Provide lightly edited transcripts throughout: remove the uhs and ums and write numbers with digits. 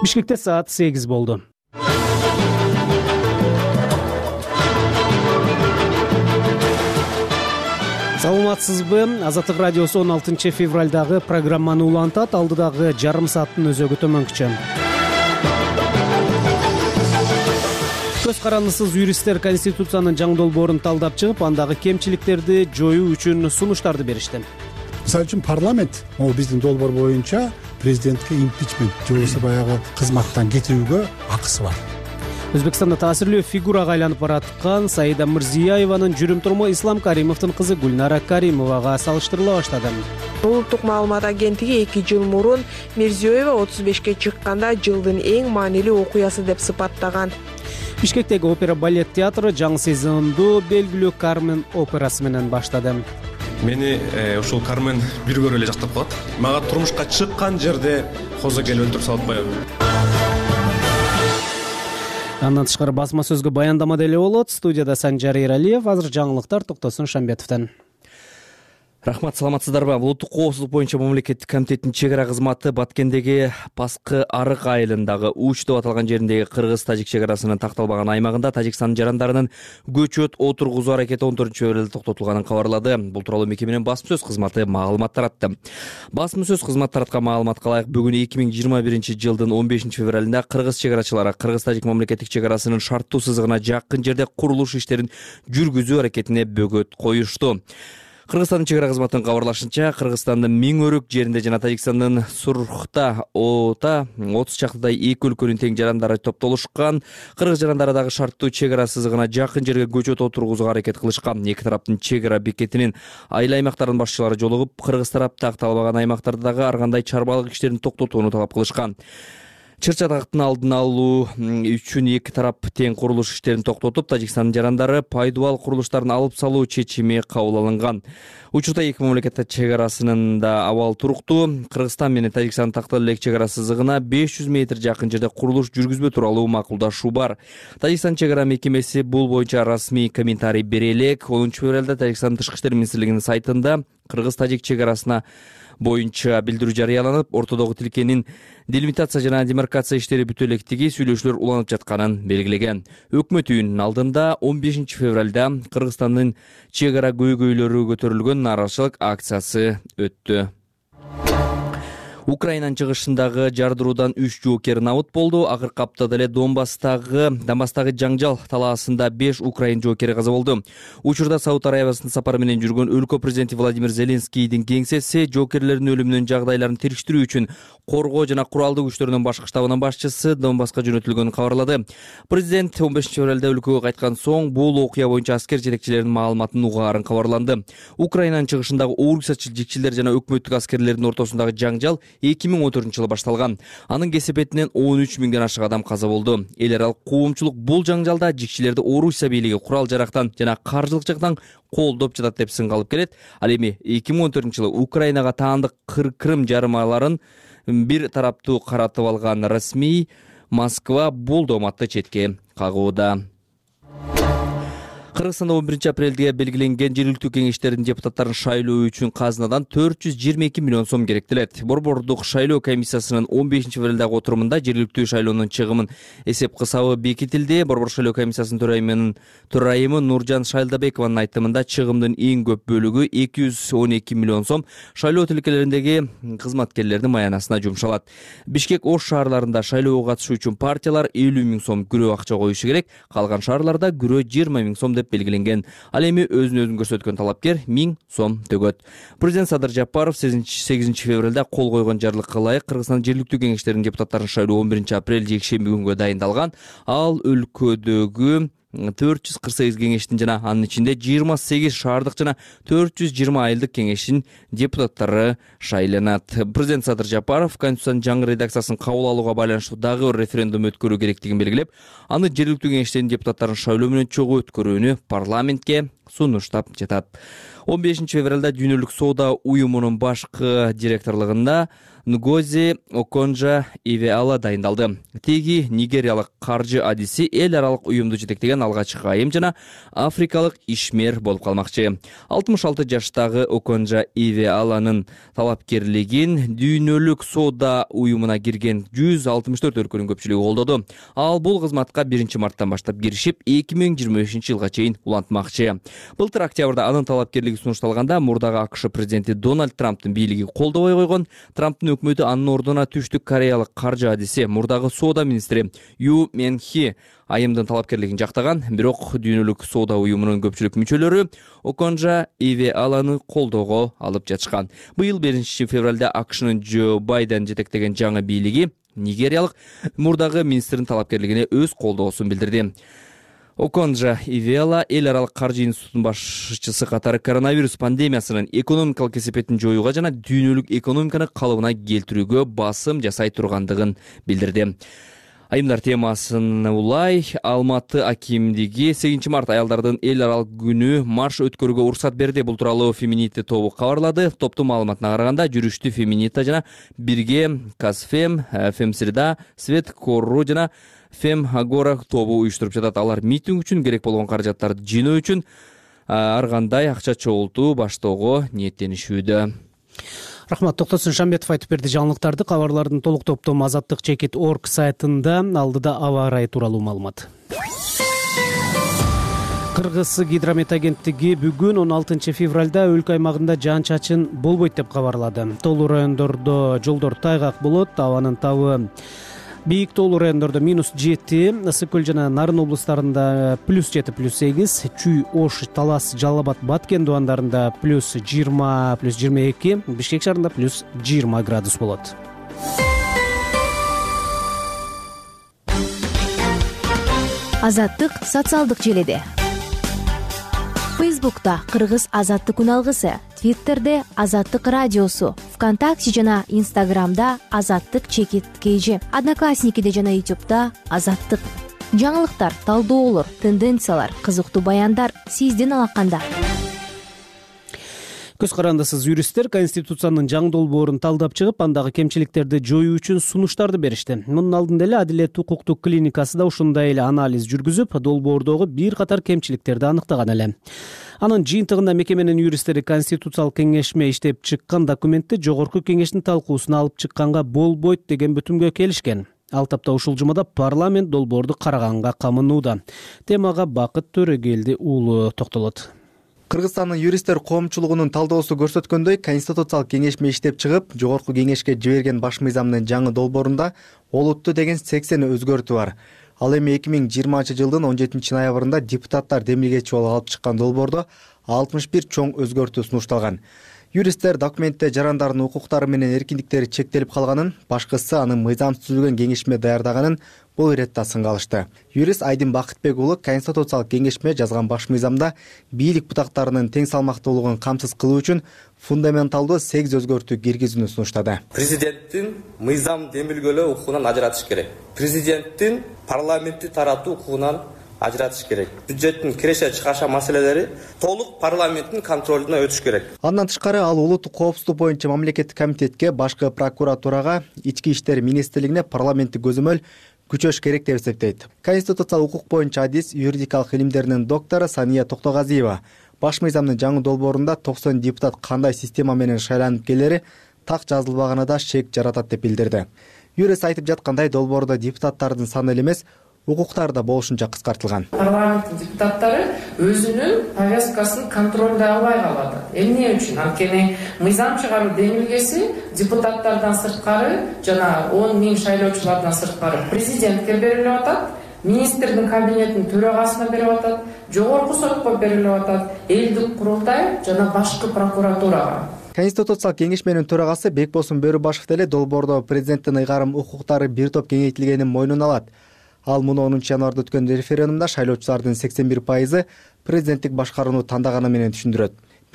Бишкекте саат 8 болду. Саламатсызбы? Азаттык радиосу 16 февралдагы программаны улантат. Алдыдагы жарым сааттын өзөгү төмөнкүчө. Көз карандысыз юристтер Конституциянын жаңы долбоорун талдап чыгып, андагы кемчиликтерди жоюу үчүн сунуштарды беришти. Мисалы үчүн парламент биздин долбоор боюнча президентке импичмент же болбосо баягы кызматтан кетирүүгө акысы бар. Өзбекстанда таасирлүү фигурага айланып бараткан Саида Мирзиёеванын жүрүм туруму Ислам Каримовдун кызы Гүлнара Каримовага салыштырыла баштады. Улуттук маалымат агенттиги 2 жыл мурун Мирзиёева 35-ке чыкканда жылдын эң маанилүү окуясы деп сыпаттаган. Бишкектеги опера балет театры жаңы сезонду белгилүү Кармен операсы менен баштады. Мени ушул Кармен бир көрө эле жактап калат. Мага турмушка чыккан жерде козо келип өлтүрүп салып коёбу. Андан тышкары басма сөзгө баяндама деле болот. Студияда Санжар Эралиев, азыр жаңылыктар Токтосун Шамбетовдон. Рахмат, саламатсыздарбы? Улуттук коопсуздук боюнча мамлекеттик комитеттин чек ара кызматы Баткендеги Паскы Арык айылындагы Уч деп аталган жериндеги кыргыз-тажик чек арасынын такталбаган аймагында Тажикстандын жарандарынын көчөт отургузуу аракети 14-февралда токтотулганын кабарлады. Бул тууралуу мекеменин басма сөз кызматы маалымат таратты. Басма сөз кызматы тараткан маалыматка ылайык бүгүн 2021 жылдын 15-февралында кыргыз чек арачылары кыргыз-тажик мамлекеттик чек арасынын шарттуу сызыгына жакын жерде курулуш иштерин жүргүзүү аракетине бөгөт коюшту. Кыргызстандын чек ара кызматынын кабарлашынча, Кыргызстандын Миң-Өрүк жеринде жана Тажикстандын Сурхта Ота 30 чактыдай эки өлкөнүн тең жарандары топтолушкан. Кыргыз жарандары дагы шарттуу чек ара сызыгына жакын жерге көчөт отургузууга аракет кылышкан. Эки тараптын чек ара бекетинин айыл аймактарынын башчылары жолугуп, кыргыз тарап такталбаган аймактарда дагы ар кандай чарбалык иштерин токтотууну талап кылышкан. Чыр-чатактын алдын алуу үчүн эки тарап тең курулуш иштерин токтотуп, Тажикстандын жарандары пайдубал курулуштарын алып салуу чечими кабыл алынган. Учурда эки мамлекет чек арасынын да абал туруктуу. Кыргызстан менен Тажикстан такталып элек чек ара сызыгына 500 метр жакын жерде курулуш жүргүзбө тууралуу макулдашуу бар. Тажикстан чек ара мекемеси бул боюнча расмий комментарий бере элек. 10-февралда Тажикстан Тышкы иштер министрлигинин сайтында кыргыз-тажик чек арасына боюнча билдирүү жарыяланып, ортодогу тилкенин делимитация жана демаркация иштери бүтө электиги сүйлөшүүлөр уланып жатканын белгилеген. Өкмөт үйүнүн алдында 15-февралда Кыргызстандын чек ара көйгөйлөрү көтөрүлгөн нааразычылык акциясы өттү. Украинанын чыгышындагы жардыруудан 3 жоокер набыт болду. Акыркы аптада эле Донбасстагы жаңжал талаасында 5 украин жоокери каза болду. Учурда Сауд Арабиясынын сапары менен жүргөн өлкө президенти Владимир Зеленскийдин кеңсеси жоокерлердин өлүмүнүн жагдайларын териштирүү үчүн коргоо жана куралдуу күчтөрүнүн башкы штабынын башчысы Донбасска жөнөтүлгөнүн кабарлады. Президент 15-февралда өлкөгө кайткан соң бул окуя боюнча аскер жетекчилеринин маалыматын угаарын кабарланды. Украинанын чыгышындагы орусча-жикчилер жана өкмөттүк аскерлердин ортосундагы жаңжал 2014-жылы башталган. Анын кесепетинен 13 миңден ашык адам каза болду. Эл аралык коомчулук бул жаңжалда жикчилерди Орусия бийлиги курал жарактан жана каржылык жактан колдоп жатат деп сынга алып келет. Ал эми 2014-жылы Украинага таандык Крым жарымаларын бир тараптуу каратып алган расмий Москва бул дооматты четке кагууда. Кыргызстанда 11-апрелде белгиленген жергиликтүү кеңештердин депутаттарын шайлоо үчүн казынадан 422 миллион сом керектелет. Борбордук шайлоо комиссиясынын 15-февралдагы отурумунда жергиликтүү шайлоонун чыгымын эсеп кысабы бекитилди. Борбор шайлоо комиссиясынын төрайымы Нуржан Шайлдабекованын айтымында чыгымдын эң көп бөлүгү 212 миллион сом шайлоо тилкелериндеги кызматкерлердин маянасына жумшалат. Бишкек, Ош шаарларында шайлоого катышуу үчүн партиялар 50 миң сом күрөө акча коюшу керек. Калган шаарларда күрөө 20 миң сом деп белгиленген. Ал эми өзүн көрсөткөн талапкер 1000 сом төгөт. Президент Садыр Жапаров 8-февралда кол койгон жарлыкка ылайык Кыргызстан жергиликтүү кеңештеринин депутаттарын шайлоо 11-апрель жекшемби күнгө дайындалган. Ал өлкөдөгү 448 кеңештин жана анын ичинде 28 шаардык жана 420 айылдык кеңештин депутаттары шайланат. Президент Садыр Жапаров Конституциянын жаңы редакциясын кабыл алууга байланыштуу дагы бир референдум өткөрүү керектигин белгилеп, аны жергиликтүү кеңештердин депутаттарын шайлоо менен чогуу өткөрүүнү парламентке сунуштап жатат. 15 февралда Дүйнөлүк соода уюмунун башкы директорлугунда Нгози Оконжа Ивеала дайындалды. Теги нигериялык каржы адиси эл аралык уюмду жетектеген алгачкы айым жана африкалык ишмер болуп калмакчы. 66 жаштагы Оконжа Ивеаланын талапкерлигин Дүйнөлүк соода уюмуна кирген 164 өлкөнүн көпчүлүгү колдоду. Ал бул кызматка 1 марттан баштап киришип, 2025 жылга чейин улантмакчы. Былтыр октябрда анын талапкерлиги сунушталганда мурдагы АКШ президенти Дональд Трамптын бийлиги колдобой койгон. Трамптын өкмөтү анын ордуна Түштүк Кореялык каржы адиси, мурдагы соода министри Ю Мен Хи айымдын талапкерлигин жактаган, бирок Дүйнөлүк соода уюмунун көпчүлүк мүчөлөрү Оконжа Ивеаланы колдоого алып жатышкан. Быйыл 1 февралда АКШнын Джо Байден жетектеген жаңы бийлиги нигериялык мурдагы министрдин талапкерлигине өз колдоосун билдирди. Оконжа Ивеала эл аралык каржы институтунун башчысы катары коронавирус пандемиясынын экономикалык кесепетин жоюуга жана дүйнөлүк экономиканы калыбына келтирүүгө басым жасай тургандыгын билдирди. Айымдар темасын улай, Алматы акимдиги 8 март аялдардын эл аралык күнү марш өткөрүүгө уруксат берди. Бул тууралуу Феминита тобу кабарлады. Топтун маалыматына караганда, жүрүштү Феминита жана бирге Казфем, Фемсреда, Свет Корру жана Фем Агора тобу уюштуруп жатат. Алар митинг үчүн керек болгон каражаттарды жыйноо үчүн ар кандай акча чогултуу баштоого ниеттенишүүдө. Рахмат, Токтосун Шамбетов айтып берди жаңылыктарды. Кабарлардын толук топтому azattik.org сайтында алдыда аба ырайы тууралуу маалымат. Кыргыз гидромет агенттиги бүгүн 16 февралда өлкө аймагында жаан-чачын болбойт деп кабарлады. Тоолуу райондордо жолдор тайгак болот, абанын табы бийик тоолуу райондордо -7, Ысык көл жана Нарын облустарында +7, +8, Чүй, Ош, Талас, Жалал Абад, Баткен дубандарында +20, +22, Бишкек шаарында +20 градус болот. Азаттык социалдык желеде. Фейсбукта Кыргыз Азаттык күн алгысы, Твиттерде Азаттык радиосу, ВКонтакте жана Инстаграмда Азаттык _KG, Одноклассникиде жана Ютубта Азаттык. Жаңылыктар, талдоолор, тенденциялар, кызыктуу баяндар сиздин алаканда. Көз карандысыз юристтер Конституциянын жаңы долбоорун талдап чыгып, андагы кемчиликтерди жоюу үчүн сунуштарды беришти. Мунун алдында эле Адилет укуктук клиникасы да ушундай эле анализ жүргүзүп, долбоордогу бир катар кемчиликтерди аныктаган эле. Анын жыйынтыгында мекеменин юристтери Конституциялык кеңешме иштеп чыккан документти жогорку кеңештин талкуусуна алып чыкканга болбойт деген бүтүмгө келишкен. Ал тапта ушул жумада парламент долбоорду караганга камынууда. Темага Бакыт Төрөгелди уулу токтолот. Кыргызстандын юристтер коомчулугунун талдоосу көрсөткөндөй, Конституциялык кеңешме иштеп чыгып, жогорку кеңешке жиберген баш мыйзамдын жаңы долбоорунда олутту деген 80 өзгөртүү бар. Ал эми 2020 жылдын 17 ноябрында депутаттар демилгечи болуп алып чыккан долбоордо 61 чоң өзгөртүү сунушталган. Юристтер документте жарандардын укуктары менен эркиндиктери чектелип калганын, башкысы анын мыйзамсыз түзүлгөн кеңешме даярдаганын бул иретте сынга алышты. Юрист Айдын Бакытбек уулу Конституциялык кеңешме жазган баш мыйзамда бийлик бутактарынын тең салмактуулугун камсыз кылуу үчүн фундаменталдуу 8 өзгөртүү киргизүүнү сунуштады. Президенттин мыйзам демилгөлөө укугунан ажыратыш керек. Президенттин парламентти таратуу укугунан ажыратыш керек. Бюджеттин киреше чыгаша маселелери толук парламенттин контролуна өтүш керек. Андан тышкары ал улуттук коопсуздук боюнча мамлекеттик комитетке, башкы прокуратурага, ички иштер министрлигине парламенттик көзөмөл күчөш керек деп эсептейт. Конституциялык укук боюнча адис, юридикалык илимдеринин доктору Сания Токтогазиева баш мыйзамдын жаңы долбоорунда 90 депутат кандай система менен шайланып келери так жазылбаганы да шек жаратат деп билдирди. Юрист айтып жаткандай, долбоордо депутаттардын саны эле эмес, укуктары да болушунча кыскартылган. Парламенттин депутаттары өзүнүн повесткасын контролдой албай калат. Эмне үчүн? Анткени мыйзам чыгаруу демилгеси депутаттардан сырткары жана 10 000 шайлоочулардан сырткары президентке берилип атат, министрдин кабинетинин төрагасына берип атат, жогорку сотко берилип атат, элдик курултай жана башкы прокуратурага. Конституциялык кеңешменин төрагасы Бекбосун Бөрүбашев деле долбоордо президенттин ыйгарым укуктары бир топ кеңейтилгенин мойнуна алат. Ал муну 10 январда өткөн референдумда шайлоочулардын 81% президенттик башкарууну тандаганы менен түшүндүрөт.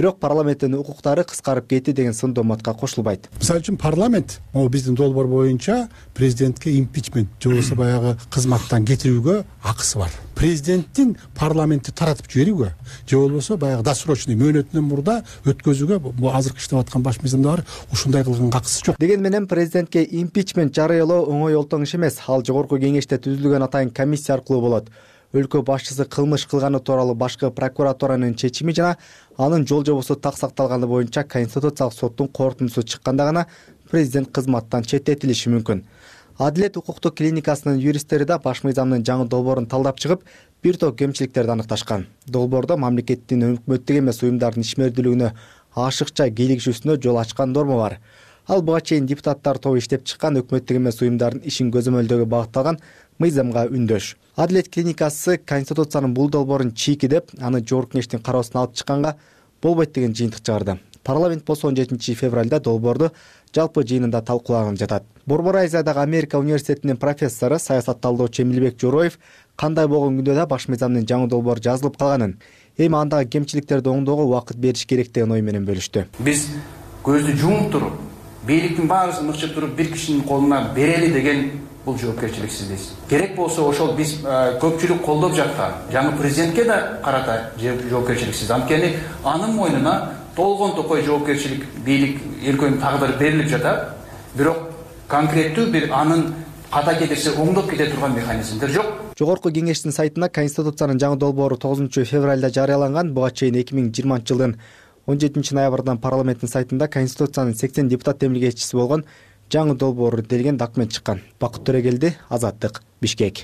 бирок парламенттин укуктары кыскарып кетти деген сын дооматка кошулбайт. Мисалы үчүн парламент могу биздин долбоор боюнча президентке импичмент же болбосо баягы кызматтан кетирүүгө акысы бар. Президенттин парламентти таратып жиберүүгө же болбосо баягы досрочный мөөнөтүнөн мурда өткөзүүгө бул азыркы иштеп аткан баш мыйзамда бар ушундай кылганга акысы жок. Деген менен президентке импичмент жарыялоо оңой олтоң иш эмес. Ал жогорку кеңеште түзүлгөн атайын комиссия аркылуу болот. Өлкө башчысы кылмыш кылганы тууралуу башкы прокуратуранын чечими жана анын жол жобосу так сакталганы боюнча Конституциялык соттун корутундусу чыкканда гана президент кызматтан четтетилиши мүмкүн. Адилет укуктук клиникасынын юристтери да баш мыйзамдын жаңы долбоорун талдап чыгып, бир топ кемчиликтерди аныкташкан. Долбоордо мамлекеттин өкмөттүк эмес уюмдардын ишмердүүлүгүнө ашыкча кийлигишүүсүнө жол ачкан норма бар. Ал буга чейин депутаттар тобу иштеп чыккан өкмөттүк эмес уюмдардын ишин көзөмөлдөөгө багытталган мыйзамга үндөш. Адилет клиникасы Конституциянын бул долбоорун чийки деп, аны жогорку кеңештин кароосуна алып чыкканга болбойт деген жыйынтык чыгарды. Парламент болсо 17 февралда долбоорду жалпы жыйынында талкуулаган жатат. Борбор Азиядагы Америка университетинин профессору, саясат талдоочу Эмилбек Жороев кандай болгон күндө да баш мыйзамдын жаңы долбоору жазылып калганын, эми андагы кемчиликтерди оңдоого убакыт бериш керек деген ой менен бөлүштү. Биз көздү жумуп туруп, бийликтин баарысын мыкчып туруп бир кишинин колуна берели деген бул жоопкерчиликсиздик. Керек болсо ошол биз көпчүлүк колдоп жаткан жаңы президентке да карата жоопкерчиликсиз. Анткени анын мойнуна толгон токой жоопкерчилик, бийлик, өлкөнүн тагдыры берилип жатат. Бирок конкреттүү бир анын ката кетирсе оңдоп кете турган механизмдер жок. Жогорку кеңештин сайтына Конституциянын жаңы долбоору 9 февралда жарыяланган. Буга чейин 2020 жылдын 17 ноябрдан парламенттин сайтында Конституциянын 80 депутат демилгечиси болгон жаңы долбоору делген документ чыккан. Бакыт Төрегелди, Азаттык, Бишкек.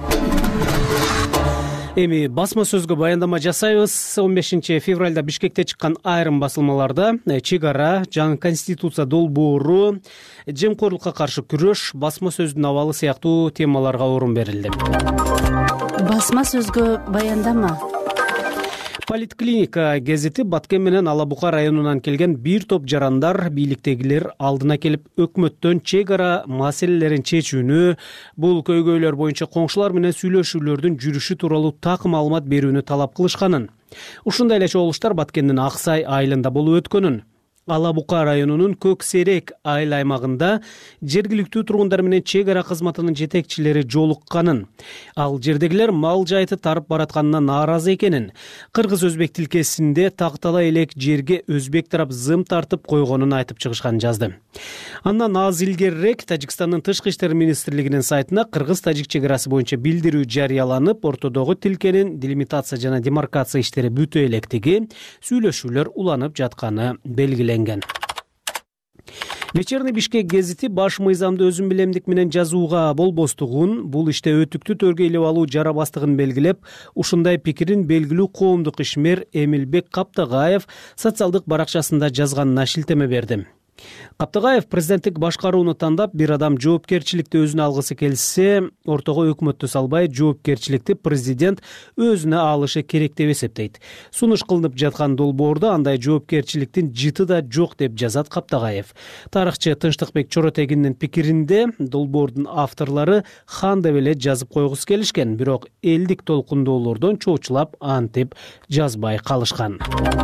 Эми басма сөзгө баяндама жасайбыз. 15 февралда Бишкекте чыккан айрым басылмаларда чек ара, жаңы конституция долбоору, жемкорлукка каршы күрөш, басма сөздүн абалы сыяктуу темаларга орун берилди. Басма сөзгө баяндама. Политклиника гезити Баткен менен Ала Бука районунан келген бир топ жарандар бийликтегилер алдына келип өкмөттөн чек ара маселелерин чечүүнү, бул көйгөйлөр боюнча коңшулар менен сүйлөшүүлөрдүн жүрүшү тууралуу так маалымат берүүнү талап кылышканын. Ушундай эле чогулуштар Баткендин Аксай айылында болуп өткөнүн. Ала Бука районунун Көк Серек айыл аймагында жергиликтүү тургундар менен чек ара кызматынын жетекчилери жолукканын, ал жердегилер мал жайты тарып баратканына нааразы экенин, кыргыз-өзбек тилкесинде тактала элек жерге өзбек тарап зым тартып койгонун айтып чыгышканын жазды. Андан аз илгерирээк Тажикстандын тышкы иштер министрлигинин сайтына кыргыз-тажик чек арасы боюнча билдирүү жарыяланып, ортодогу тилкенин делимитация жана демаркация иштери бүтө электиги, сүйлөшүүлөр уланып жатканы белгиленген. Вечерний Бишкек гезити баш мыйзамды өзүн билемдик менен жазууга болбостугун, бул иште өтүктү төргө илип алуу жарабастыгын белгилеп, ушундай пикирин белгилүү коомдук ишмер Эмилбек Каптагаев социалдык баракчасында жазганына шилтеме берди. Каптагаев президенттик башкарууну тандап, бир адам жоопкерчиликти өзүнө алгысы келсе, ортого өкмөттү салбай, жоопкерчиликти президент өзүнө алышы керек деп эсептейт. Сунуш кылынып жаткан долбоордо андай жоопкерчиликтин жыты да жок деп жазат Каптагаев. Тарыхчы Тынчтыкбек Чоротегиндин пикиринде, долбоордун авторлору хан деп эле жазып койгусу келишкен, бирок элдик толкундоолордон чоочулап антип жазбай калышкан.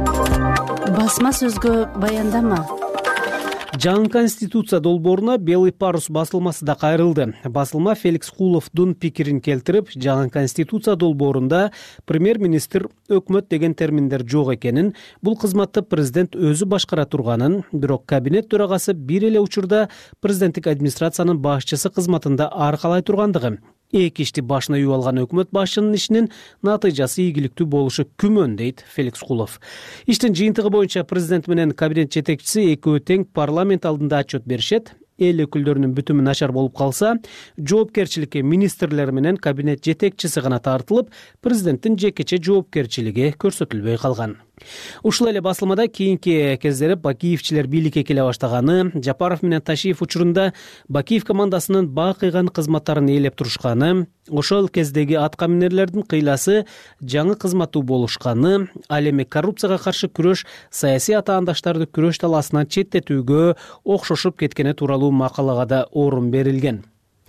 Басма сөзгө баяндама. Жаңы конституция долбооруна Белый парус басылмасы да кайрылды. Басылма Феликс Куловдун пикирин келтирип, жаңы конституция долбоорунда премьер-министр, өкмөт деген терминдер жок экенин, бул кызматты президент өзү башкара турганын, бирок кабинет төрагасы бир эле учурда президенттик администрациянын башчысы кызматында аркалай тургандыгы, эки ишти башына үйүп алган өкмөт башчынын ишинин натыйжасы ийгиликтүү болушу күмөн, дейт Феликс Кулов. Иштин жыйынтыгы боюнча президент менен кабинет жетекчиси экөө тең парламент алдында отчет беришет. Эл өкүлдөрүнүн бүтүмү начар болуп калса, жоопкерчиликке министрлер менен кабинет жетекчиси гана тартылып, президенттин жекече жоопкерчилиги көрсөтүлбөй калган. Ушул эле басылмада кийинки кездери Бакиевчилер бийликке келе баштаганы, Жапаров менен Ташиев учурунда Бакиев командасынын бакыйган кызматтарын ээлеп турушканы, ошол кездеги атка минерлердин кыйласы жаңы кызматтуу болушканы, ал эми коррупцияга каршы күрөш саясий атаандаштарды күрөш талаасынан четтетүүгө окшошуп кеткени тууралуу макалага да орун берилген.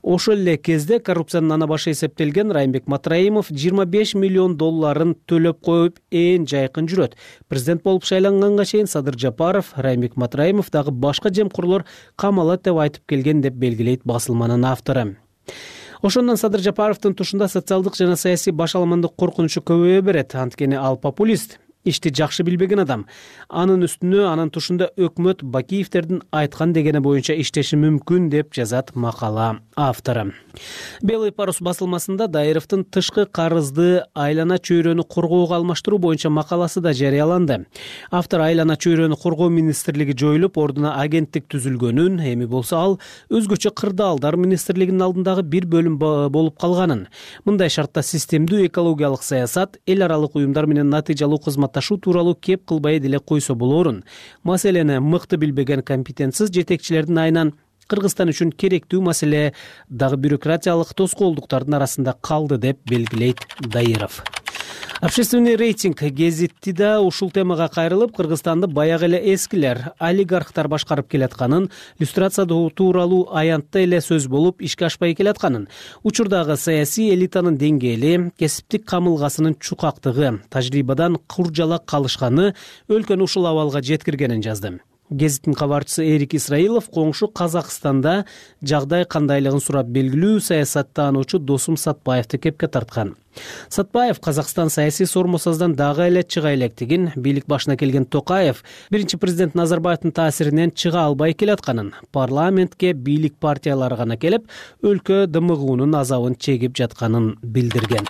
Ошол эле кезде коррупциянын ана башы эсептелген Раймбек Матраимов 25 миллион долларын төлөп коюп ээн жайкын жүрөт. Президент болуп шайланганга чейин Садыр Жапаров Раймбек Матраимов дагы башка жемкурлар камалат деп айтып келген деп белгилейт басылманын автору. Ошондон Садыр Жапаровдун тушунда социалдык жана саясий башаламандык коркунучу көбөйө берет. Анткени ал популист, ишти жакшы билбеген адам. Анын үстүнө анын тушунда өкмөт Бакиевдердин айткан дегени боюнча иштеши мүмкүн деп жазат макала автору. Белый парус басылмасында Дайыровдун тышкы карызды айлана чөйрөнү коргоого алмаштыруу боюнча макаласы да жарыяланды. Автор айлана чөйрөнү коргоо министрлиги жоюлуп, ордуна агенттик түзүлгөнүн, эми болсо ал өзгөчө кырдаалдар министрлигинин алдындагы бир бөлүм болуп калганын, мындай шартта системдүү экологиялык саясат, эл аралык уюмдар менен натыйжалуу кызматташуу тууралуу кеп кылбай деле койсо болорун. Маселени мыкты билбеген компетентсиз жетекчилердин айынан Кыргызстан үчүн керектүү маселе дагы бюрократиялык тоскоолдуктардын арасында калды деп белгилейт Дайыров. Общественный рейтинг гезити да ушул темага кайрылып, Кыргызстанды баягы эле эскилер, олигархтар башкарып келатканын, люстрация тууралуу аянтта эле сөз болуп ишке ашпай келатканын, учурдагы саясий элитанын деңгээли, кесиптик камылгасынын чукактыгы, тажрыйбадан куржалак калышканы өлкөнү ушул абалга жеткиргенин жазды. Гезиттин кабарчысы Эрик Исраилов коңшу Казакстанда жагдай кандайлыгын сурап белгилүү саясаттануучу Досум Сатпаевди кепке тарткан. Сатпаев Казакстан саясий сормосоздан дагы эле чыга электигин, бийлик башына келген Токаев биринчи президент Назарбаевдин таасиринен чыга албай келатканын, парламентке бийлик партиялары гана келип, өлкө дымыгуунун азабын чегип жатканын билдирген.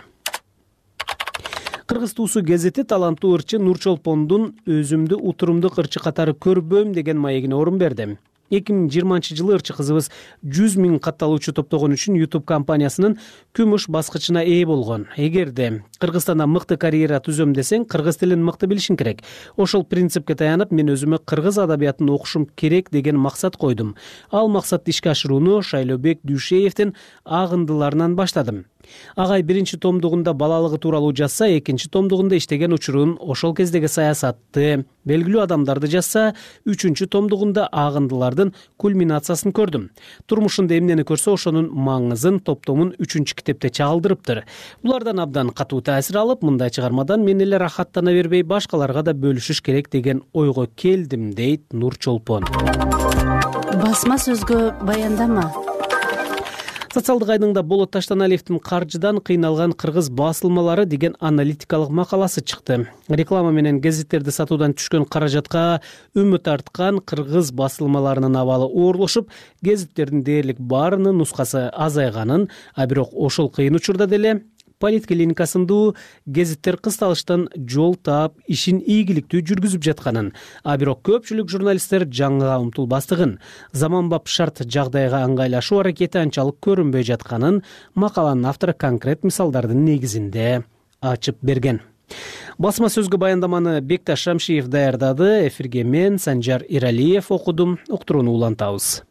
Кыргыз туусу гезити таланттуу ырчы Нурчолпондун өзүмдү утурумдук ырчы катары көрбөм деген маегине орун берди. 2020 жылы ырчы кызыбыз 100 000 катталуучу топтогон үчүн YouTube компаниясынын күмүш баскычына ээ болгон. Эгерде Кыргызстанда мыкты карьера түзөм десең, кыргыз тилин мыкты билишиң керек. Ошол принципке таянып, мен өзүмө кыргыз адабиятын окушум керек деген максат койдум. Ал максатты ишке ашырууну Шайлообек Дүйшеевдин агындыларынан баштадым. Агай биринчи томдугунда балалыгы тууралуу жазса, экинчи томдугунда иштеген учурун, ошол кездеги саясатты, белгилүү адамдарды жазса, үчүнчү томдугунда агындылардын кульминациясын көрдүм. Турмушунда эмнени көрсө, ошонун маңызын топтомун 3-китепте чагылдырыптыр. Булардан абдан катуу таасир алып, мындай чыгармадан мен эле рахаттана бербей, башкаларга да бөлүшүш керек деген ойго келдим, дейт Нурчолпон. Басма сөзгө баяндама. Социалдык айдыңда Болот Таштаналиевдин каржыдан кыйналган кыргыз басылмалары деген аналитикалык макаласы чыкты. Реклама менен гезиттерди сатуудан түшкөн каражатка үмүт арткан кыргыз басылмаларынын абалы оорлошуп, гезиттердин дээрлик баарынын нускасы азайганын, а бирок ошол кыйын учурда деле политклиника сындуу гезиттер кысталыштан жол таап, ишин ийгиликтүү жүргүзүп жатканын, а бирок көпчүлүк журналисттер жаңыга умтулбастыгын, заманбап шарт жагдайга ыңгайлашуу аракети анчалык көрүнбөй жатканын макаланын автору конкрет мисалдардын негизинде ачып берген. Басма сөзгө баяндаманы Бекташ Шамшиев даярдады, эфирге мен Санжар Иралиев окудум, уктурууну улантабыз.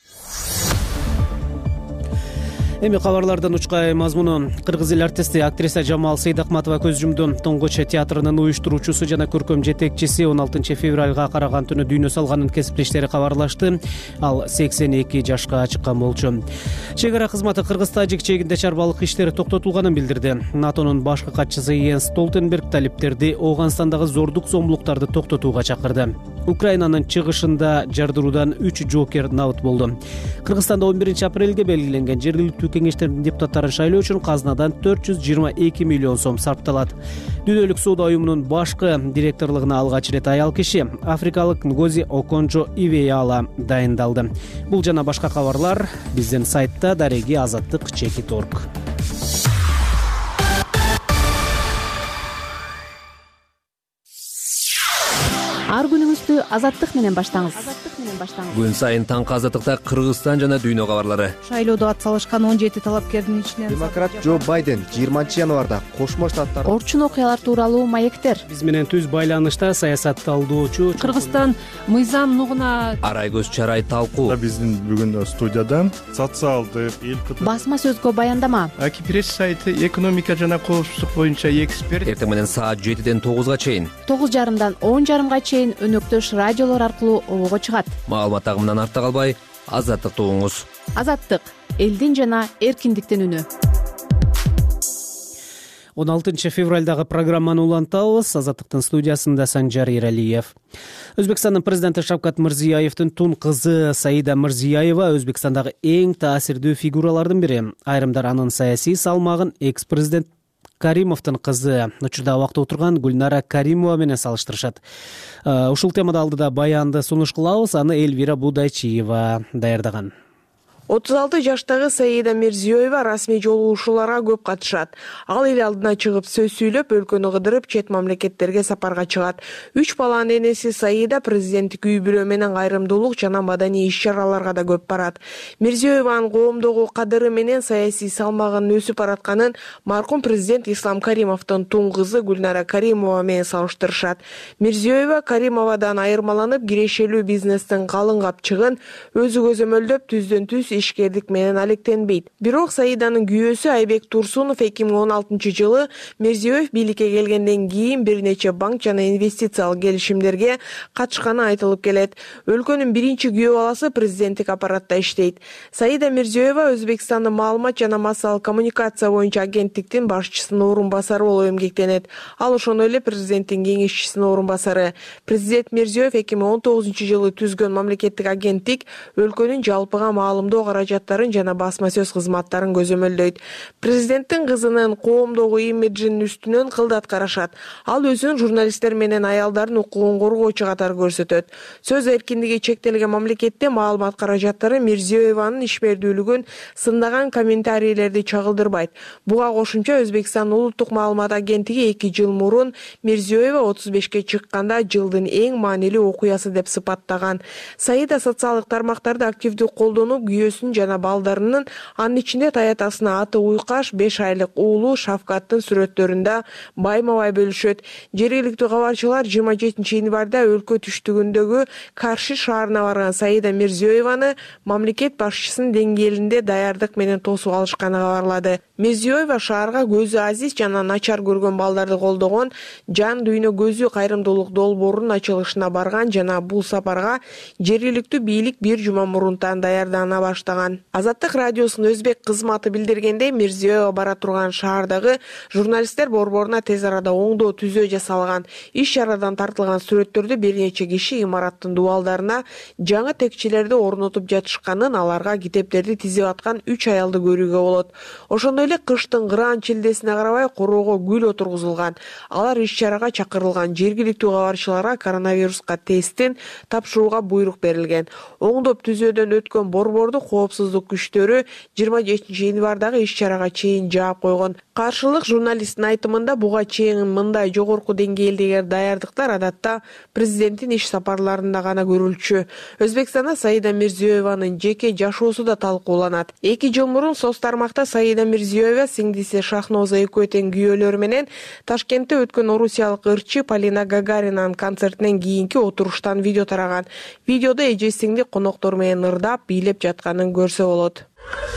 Эми кабарлардан учкай мазмуну. Кыргыз эл артисти актриса Жамал Сейдакматова көз жумду. Тоңгоч театрынын уюштуруучусу жана көркөм жетекчиси 16 февралга караган түнү дүйнө салганын кесиптештери кабарлашты. Ал 82 жашка чыккан болчу. Чек ара кызматы Кыргыз-Тажик чегинде чарбалык иштери токтотулганын билдирди. НАТОнун башкы катчысы Йенс Столтенберг талиптерди Ооганстандагы зордук зомбулуктарды токтотууга чакырды. Украинанын чыгышында жардыруудан 3 жокер набыт болду. Кыргызстанда 11 апрелге белгиленген жергиликтүү кеңештердин депутаттарын шайлоо үчүн казынадан 422 миллион сом сарпталат. Дүйнөлүк соода уюмунун башкы директорлугуна алгач ирет аял киши, африкалык Нгози Оконжо Ивеяла дайындалды. Бул жана башка кабарлар биздин сайтта дареги азаттык.org. Ар күнүңүздү азаттык менен баштаңыз. Күн сайын таңкы азаттыкта Кыргызстан жана дүйнө кабарлары. Шайлоодо атсалышкан 17 талапкердин ичинен демократ Джо Байден 20 январда Кошмо Штаттар орчун окуялар тууралуу маектер. Биз менен түз байланышта саясатталдоочу Кыргызстан мыйзам нугуна Арайгөз Чарай талкуу. Биздин бүгүн студияда социалдык басма сөзгө баяндама. Аки пресс сайты экономика жана коопсуздук боюнча эксперт. Эртең менен саат 7-ден 9-га чейин. 9:30дан 10:30га чейин өнөктөш радиолор аркылуу обого чыгат. Маалымат агымынан артта калбай, азаттыкты угуңуз. Азаттык элдин жана эркиндиктин үнү. 16 февралдагы программаны улантабыз. Азаттыктын студиясында Санжар Эралиев. Өзбекстандын президенти Шавкат Мирзиёевдин тун кызы Саида Мирзиёева Өзбекстандагы эң таасирдүү фигуралардын бири. Айрымдар анын саясий салмагын экс-президент Каримовдун кызы, учурда абакта отурган Гүлнара Каримова менен салыштырышат. Ушул темада алдыда баянды сунуш кылабыз. Аны Эльвира Будайчиева даярдаган. 36 жаштагы Саида Мирзиёева расмий жолугушууларга көп катышат. Ал эл алдына чыгып сөз сүйлөп, өлкөнү кыдырып, чет мамлекеттерге сапарга чыгат. 3 баланын энеси Саида президенттик үй бүлө менен кайрымдуулук жана маданий иш-чараларга да көп барат. Мирзиёеванын коомдогу кадыры менен саясий салмагынын өсүп баратканын маркум президент Ислам Каримовдун тун кызы Гүлнара Каримова менен салыштырышат. Мирзиёева Каримовадан айырмаланып, кирешелүү бизнестин калың капчыгын өзү көзөмөлдөп, түздөн түз ишкердик менен алектенбейт. Бирок Саиданын күйөөсү Айбек Турсунов 2016 жылы Мирзиёев бийликке келгенден кийин бир нече банк жана инвестициялык келишимдерге катышканы айтылып келет. Өлкөнүн биринчи күйөө баласы президенттик аппаратта иштейт. Саида Мирзиёева Өзбекстандын маалымат жана массалык коммуникация боюнча агенттиктин башчысынын орун басары болуп эмгектенет. Ал ошондой эле президенттин кеңешчисинин орун басары. Президент Мирзиёев 2019 жылы түзгөн мамлекеттик агенттик өлкөнүн жалпыга маалымдоо каражаттарын жана басма сөз кызматтарын көзөмөлдөйт. Президенттин кызынын коомдогу имиджинин үстүнөн кылдат карашат. Ал өзүн журналисттер менен аялдардын укугун коргоочу катары көрсөтөт. Сөз эркиндиги чектелген мамлекетте маалымат каражаттары Мирзиёеванын ишмердүүлүгүн сындаган комментарийлерди чагылдырбайт. Буга кошумча Өзбекстан улуттук маалымат агенттиги 2 жыл мурун Мирзиёева 35-ке чыкканда жылдын эң маанилүү окуясы деп сыпаттаган. Саида социалдык тармактарды активдүү колдонуп, күйөөсүн жана балдарынын, анын ичинде таятасына аты Уйкаш 5 айлык уулу Шавкаттын сүрөттөрүндө байма-бай бөлүшөт. Жергиликтүү кабарчылар 27 январда өлкө түштүгүндөгү Карши шаарына барган Саида Мирзиёеваны мамлекет башчысынын деңгээлинде даярдык менен тосуп алышканын кабарлады. Мирзиёева шаарга көзү азиз жана начар көргөн балдарды колдогон Жан дүйнө көзү кайрымдуулук долбоорунун ачылышына барган жана бул сапарга жергиликтүү бийлик бир жума мурунтан даярдана баштаган. Азаттык радиосунун өзбек кызматы билдиргендей, Мирзиёева бара турган шаардагы журналисттер борборуна тез арада оңдоо түзөө жасалган. Иш-чарадан тартылган сүрөттөрдө бир нече киши имараттын дубалдарына жаңы текчелерди орнотуп жатышканын, аларга китептерди тизип аткан 3 аялды көрүүгө болот. Ошондой эле кыштын кыраан чилдесине карабай короого гүл отургузулган. Алар иш-чарага чакырылган жергиликтүү кабарчыларга коронавируска тесттин тапшырууга буйрук берилген. Оңдоп түзөөдөн өткөн борборду коопсуздук күчтөрү 27 январдагы иш-чарага чейин жаап койгон. Каршылык журналисттин айтымында буга чейин мындай жогорку деңгээлдеги даярдыктар адатта президенттин иш сапарларында гана көрүлчү. Өзбекстанда Саида Мирзиёеванын жеке жашоосу да талкууланат. 2 жыл мурун соц тармакта Саида Мирзиёева сиңдиси Шахноза Экөтен күйөөлөрү менен Ташкентте өткөн орусиялык ырчы Полина Гагаринанын концертинен кийинки отуруштан видео тараган. Видеодо эже сиңди коноктор менен ырдап, бийлеп жатканын көрсө болот.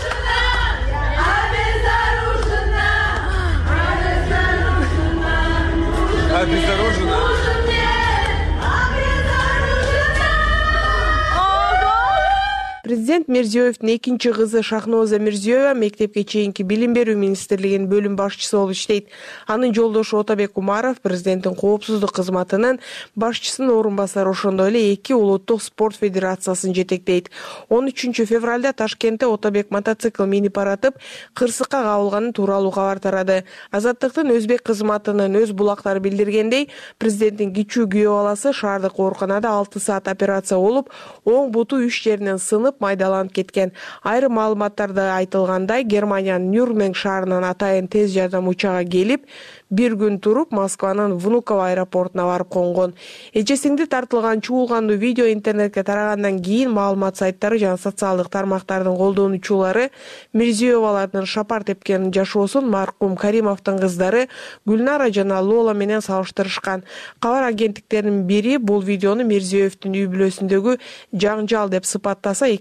Президент Мирзиёевдин экинчи кызы Шахноза Мирзиёева мектепке чейинки билим берүү министрлигинин бөлүм башчысы болуп иштейт. Анын жолдошу Отабек Умаров президенттин коопсуздук кызматынын башчысынын орун басары, ошондой эле 2 улуттук спорт федерациясын жетектейт. 13 февралда Ташкентте Отабек мотоцикл минип баратып, кырсыкка кабылганы тууралуу кабар тарады. Азаттыктын өзбек кызматынын өз булактары билдиргендей, президенттин кичүү күйөө баласы шаардык ооруканада 6 саат операция болуп, оң буту 3 жеринен сынып майдаланып кеткен. Айрым маалыматтарда айтылгандай, Германиянын Нюрнберг шаарынан атайын тез жардам учагы келип, бир күн туруп Москванын Внуково аэропортуна барып конгон. Эжесиңди тартылган чуулгандуу видео интернетке тарагандан кийин маалымат сайттары жана социалдык тармактардын колдонуучулары Мирзиёевалардын шапар тепкен жашоосун маркум Каримовдун кыздары Гүлнара жана Лола менен салыштырышкан. Кабар агенттиктеринин бири бул видеону Мирзиёевдин үй бүлөсүндөгү жаңжал деп сыпаттаса,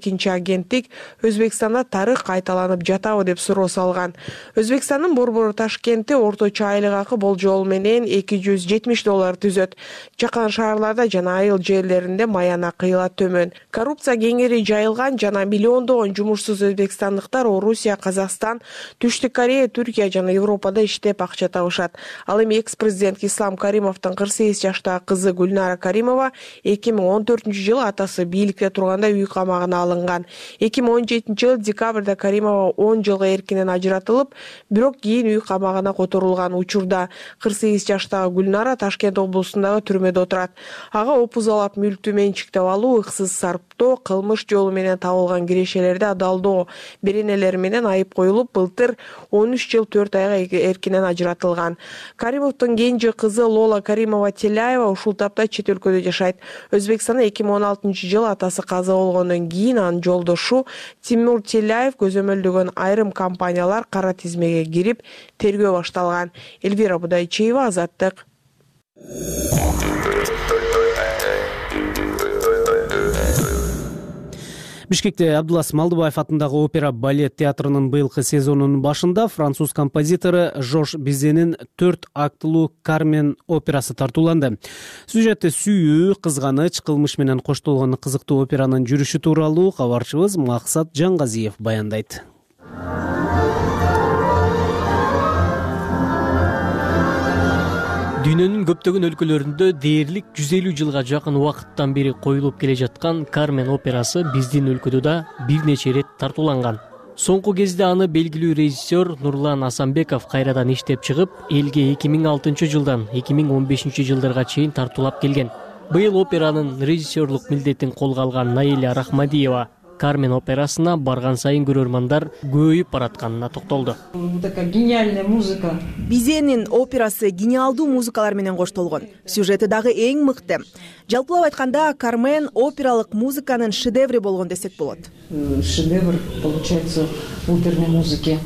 экинчи агенттик Өзбекстанда тарых кайталанып жатабы деп суроо салган. Өзбекстандын Борбор Ташкенти орточо айлык акы болжол менен $270 түзөт. Жакын шаарларда жана айыл жерлеринде маяна кыйла төмөн. Коррупция кеңири жайылган жана миллиондогон жумушсуз өзбекстандыктар Орусия, Казакстан, Түштүк Корея, Түркия жана Европада иштеп акча табышат. Ал эми экс-президент Ислам Каримовдун 48 жаштагы кызы Гүлнара Каримова 2014-жылы атасы бийликте турганда үй камагына алынган. 2017-жылы декабрда Каримова 10 жылга эркинен ажыратылып, бирок кийин үй камагына которулган. Учурда 48 жаштагы Гүлнара Ташкент облусундагы түрмөдө отурат. Ага опузалап мүлктү менчиктеп алуу, ыксыз сарптоо, кылмыш жолу менен табылган кирешелерди адалдоо беренелери менен айып коюлуп, былтыр 13 жыл 4 айга эркинен ажыратылган. Каримовдун кенже кызы Лола Каримова Теляева ушул тапта чет өлкөдө жашайт. Өзбекстанда 2016-жылы атасы каза болгондон кийин анын жолдошу Тимур Теляев көзөмөлдөгөн айрым компаниялар кара тизмеге кирип, тергөө башталган. Эльвира Будайчиева, Азаттык. Бишкекте Абдулас Малдыбаев атындагы опера балет театрынын быйылкы сезонунун башында француз композитору Жош Бизенин 4 актылуу Кармен операсы тартууланды. Сюжети сүйүү, кызганыч, кылмыш менен коштолгон кызыктуу операнын жүрүшү тууралуу кабарчыбыз Максат Жаңгазиев баяндайт. Дүйнөнүн көптөгөн өлкөлөрүндө дээрлик 150 жылга жакын убакыттан бери коюлуп келе жаткан Кармен операсы биздин өлкөдө да бир нече ирет тартууланган. Соңку кезде аны белгилүү режиссер Нурлан Асанбеков кайрадан иштеп чыгып, элге 2006 жылдан 2015 жылдарга чейин тартуулап келген. Быйыл операнын режиссерлук милдетин колго алган Наиля Рахмадиева Кармен операсына барган сайын көрөрмандар көбөйүп баратканына токтолду. Такая гениальная музыка. Бизенин операсы гениалдуу музыкалар менен коштолгон. Сюжети дагы эң мыкты. Жалпылап айтканда, Кармен опералык музыканын шедеври болгон десек болот. Шедевр получается оперной музыки.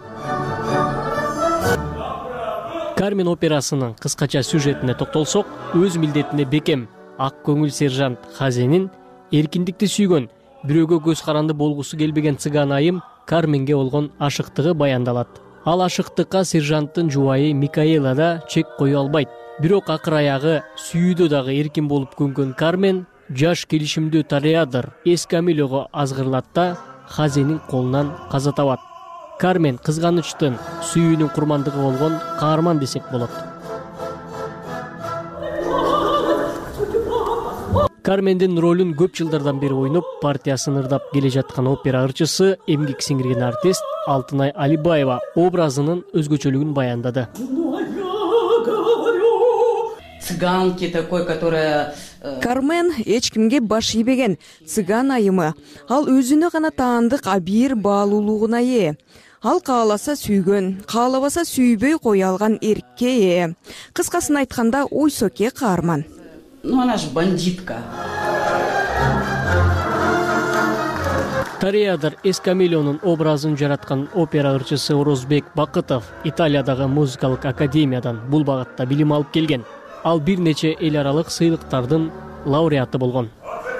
Кармен операсынын кыскача сюжетине токтолсок, өз милдетине бекем ак көңүл сержант Хазенин эркиндикти сүйгөн, бирөөгө көз каранды болгусу келбеген цыган айым Карменге болгон ашыктыгы баяндалат. Ал ашыктыкка сержанттын жубайы Микаэла да чек кое албайт. Бирок акыр аягы сүйүүдө дагы эркин болуп көнгөн Кармен жаш келишимдүү Тореадор Эскамилого азгырлат да Хазенин колунан каза табат. Кармен кызганычтын, сүйүүнүн курмандыгы болгон каарман десек болот. Кармендин ролун көп жылдардан бери ойноп, партиясын ырдап келе жаткан опера ырчысы, эмгек сиңирген артист Алтынай Алибаева образынын өзгөчөлүгүн баяндады. Цыганки такой, которая... Кармен эч кимге баш ийбеген цыган айымы. Ал өзүнө гана таандык абийир баалуулугуна ээ. Ал кааласа сүйгөн, каалабаса сүйбөй кое алган эркке ээ. Кыскасын айтканда, ойсоке каарман. Ну, она же бандитка. Тореадор Эскамилонун образын жараткан опера ырчысы Орозбек Бакытов Италиядагы музыкалык академиядан бул багытта билим алып келген. Ал бир нече эл аралык сыйлыктардын лауреаты болгон.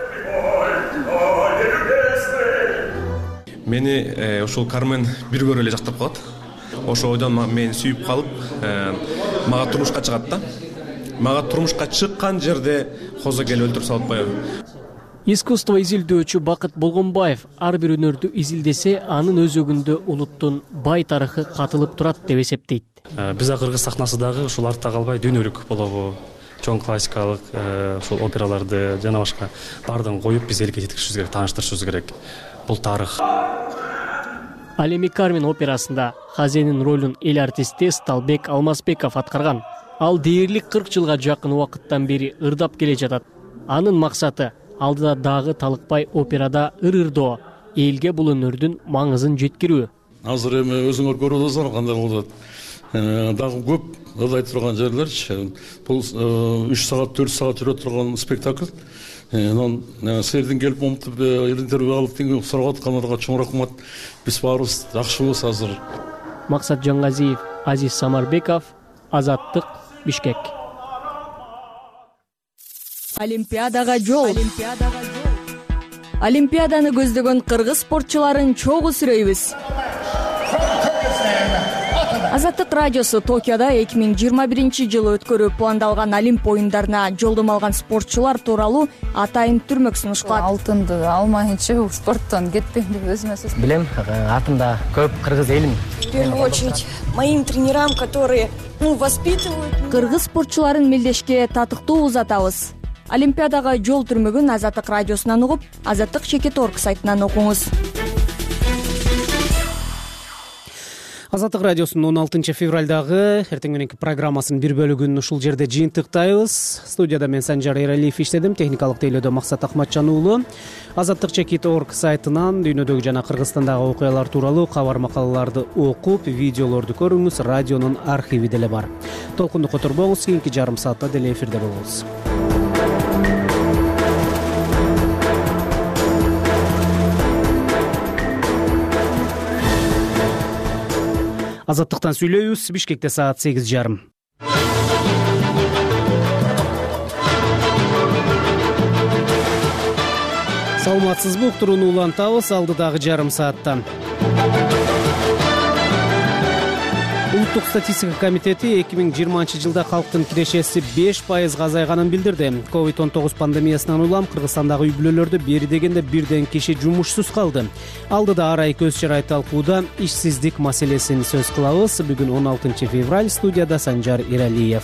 Мени ушул Кармен бир көрө эле жактап калат. Ошо ойдон мени сүйүп калып, мага турмушка чыгат да. Мага турмушка чыккан жерде козо келип өлтүрүп салып коёт. Искусство изилдөөчү Бакыт Болгонбаев ар бир өнөрдү изилдесе, анын өзөгүндө улуттун бай тарыхы катылып турат деп эсептейт. Биз кыргыз сахнасы дагы ушул артта калбай дүйнөлүк болобу, чоң классикалык ушул операларды жана башка баардыгын коюп биз элге жеткиришибиз керек, тааныштырышыбыз керек. Бул тарых. Ал эми Кармен операсында Хазенин ролун эл артисти Сталбек Алмазбеков аткарган. Ал дээрлик 40 жылга жакын убакыттан бери ырдап келе жатат. Анын максаты алдыда дагы талыкпай операда ыр-ырдоо, элге бул өнөрдүн маңызын жеткирүү. Азыр эми өзүңөр көрүп атасыңар кандай болот. Дагы көп ырдай турган жерлерчи. Бул 3 саат, 4 саат жүрө турган спектакль. Силердин келип момтуп интервью алып тең сурап аткандарга чоң рахмат. Биз баарыбыз жакшыбыз азыр. Максат Жаңгазиев, Азиз Самарбеков, Азаттык, Бишкек. Олимпиадага жол. Олимпиаданы көздөгөн кыргыз спортчуларын чогуу сүрөйбүз. Азаттык радиосу Токиодо 2021-жылы өткөрүү пландалган Олимп оюндарына жолдомо алган спортчулар тууралуу атайын түрмөк сунушталат. Алтынды алмайынча спорттон кетпейм деп өзүмө сөз билем. Атымда көп кыргыз элим. В первую очередь моим тренерам, которые воспитывают. Кыргыз спортчуларын мелдешке татыктуу узатабыз. Олимпиадага жол түрмөгүн Азаттык радиосунан угуп, azattik.org сайтынан окуңуз. Азаттык радиосунун 16 февралдагы эртең мененки программасынын бир бөлүгүн ушул жерде жыйынтыктайбыз. Студияда мен Санжар Эралиев иштедим, техникалык тейлөөдө Максат Акматжан уулу. azattik.org сайтынан дүйнөдөгү жана Кыргызстандагы окуялар тууралуу кабар макалаларды окуп, видеолорду көрүңүз. Радионун архиви деле бар. Толкунду которбоңуз, кийинки жарым саатта деле эфирде болобуз. Азаттыктан сүйлөйбүз. Бишкекте саат 8:30. Саламатсызбы? Уктурууну улантабыз алдыдагы жарым сааттан. Улуттук статистика комитети 2020-жылда калктын кирешеси 5% азайганын билдирди. COVID-19 пандемиясынан улам Кыргызстандагы үй-бүлөлөрдө бери дегенде бирден киши жумушсуз калды. Алдыда арай көз чарай талкууда ишсиздик маселесин сөз кылабыз. Бүгүн 16 февраль, студияда Санжар Эралиев.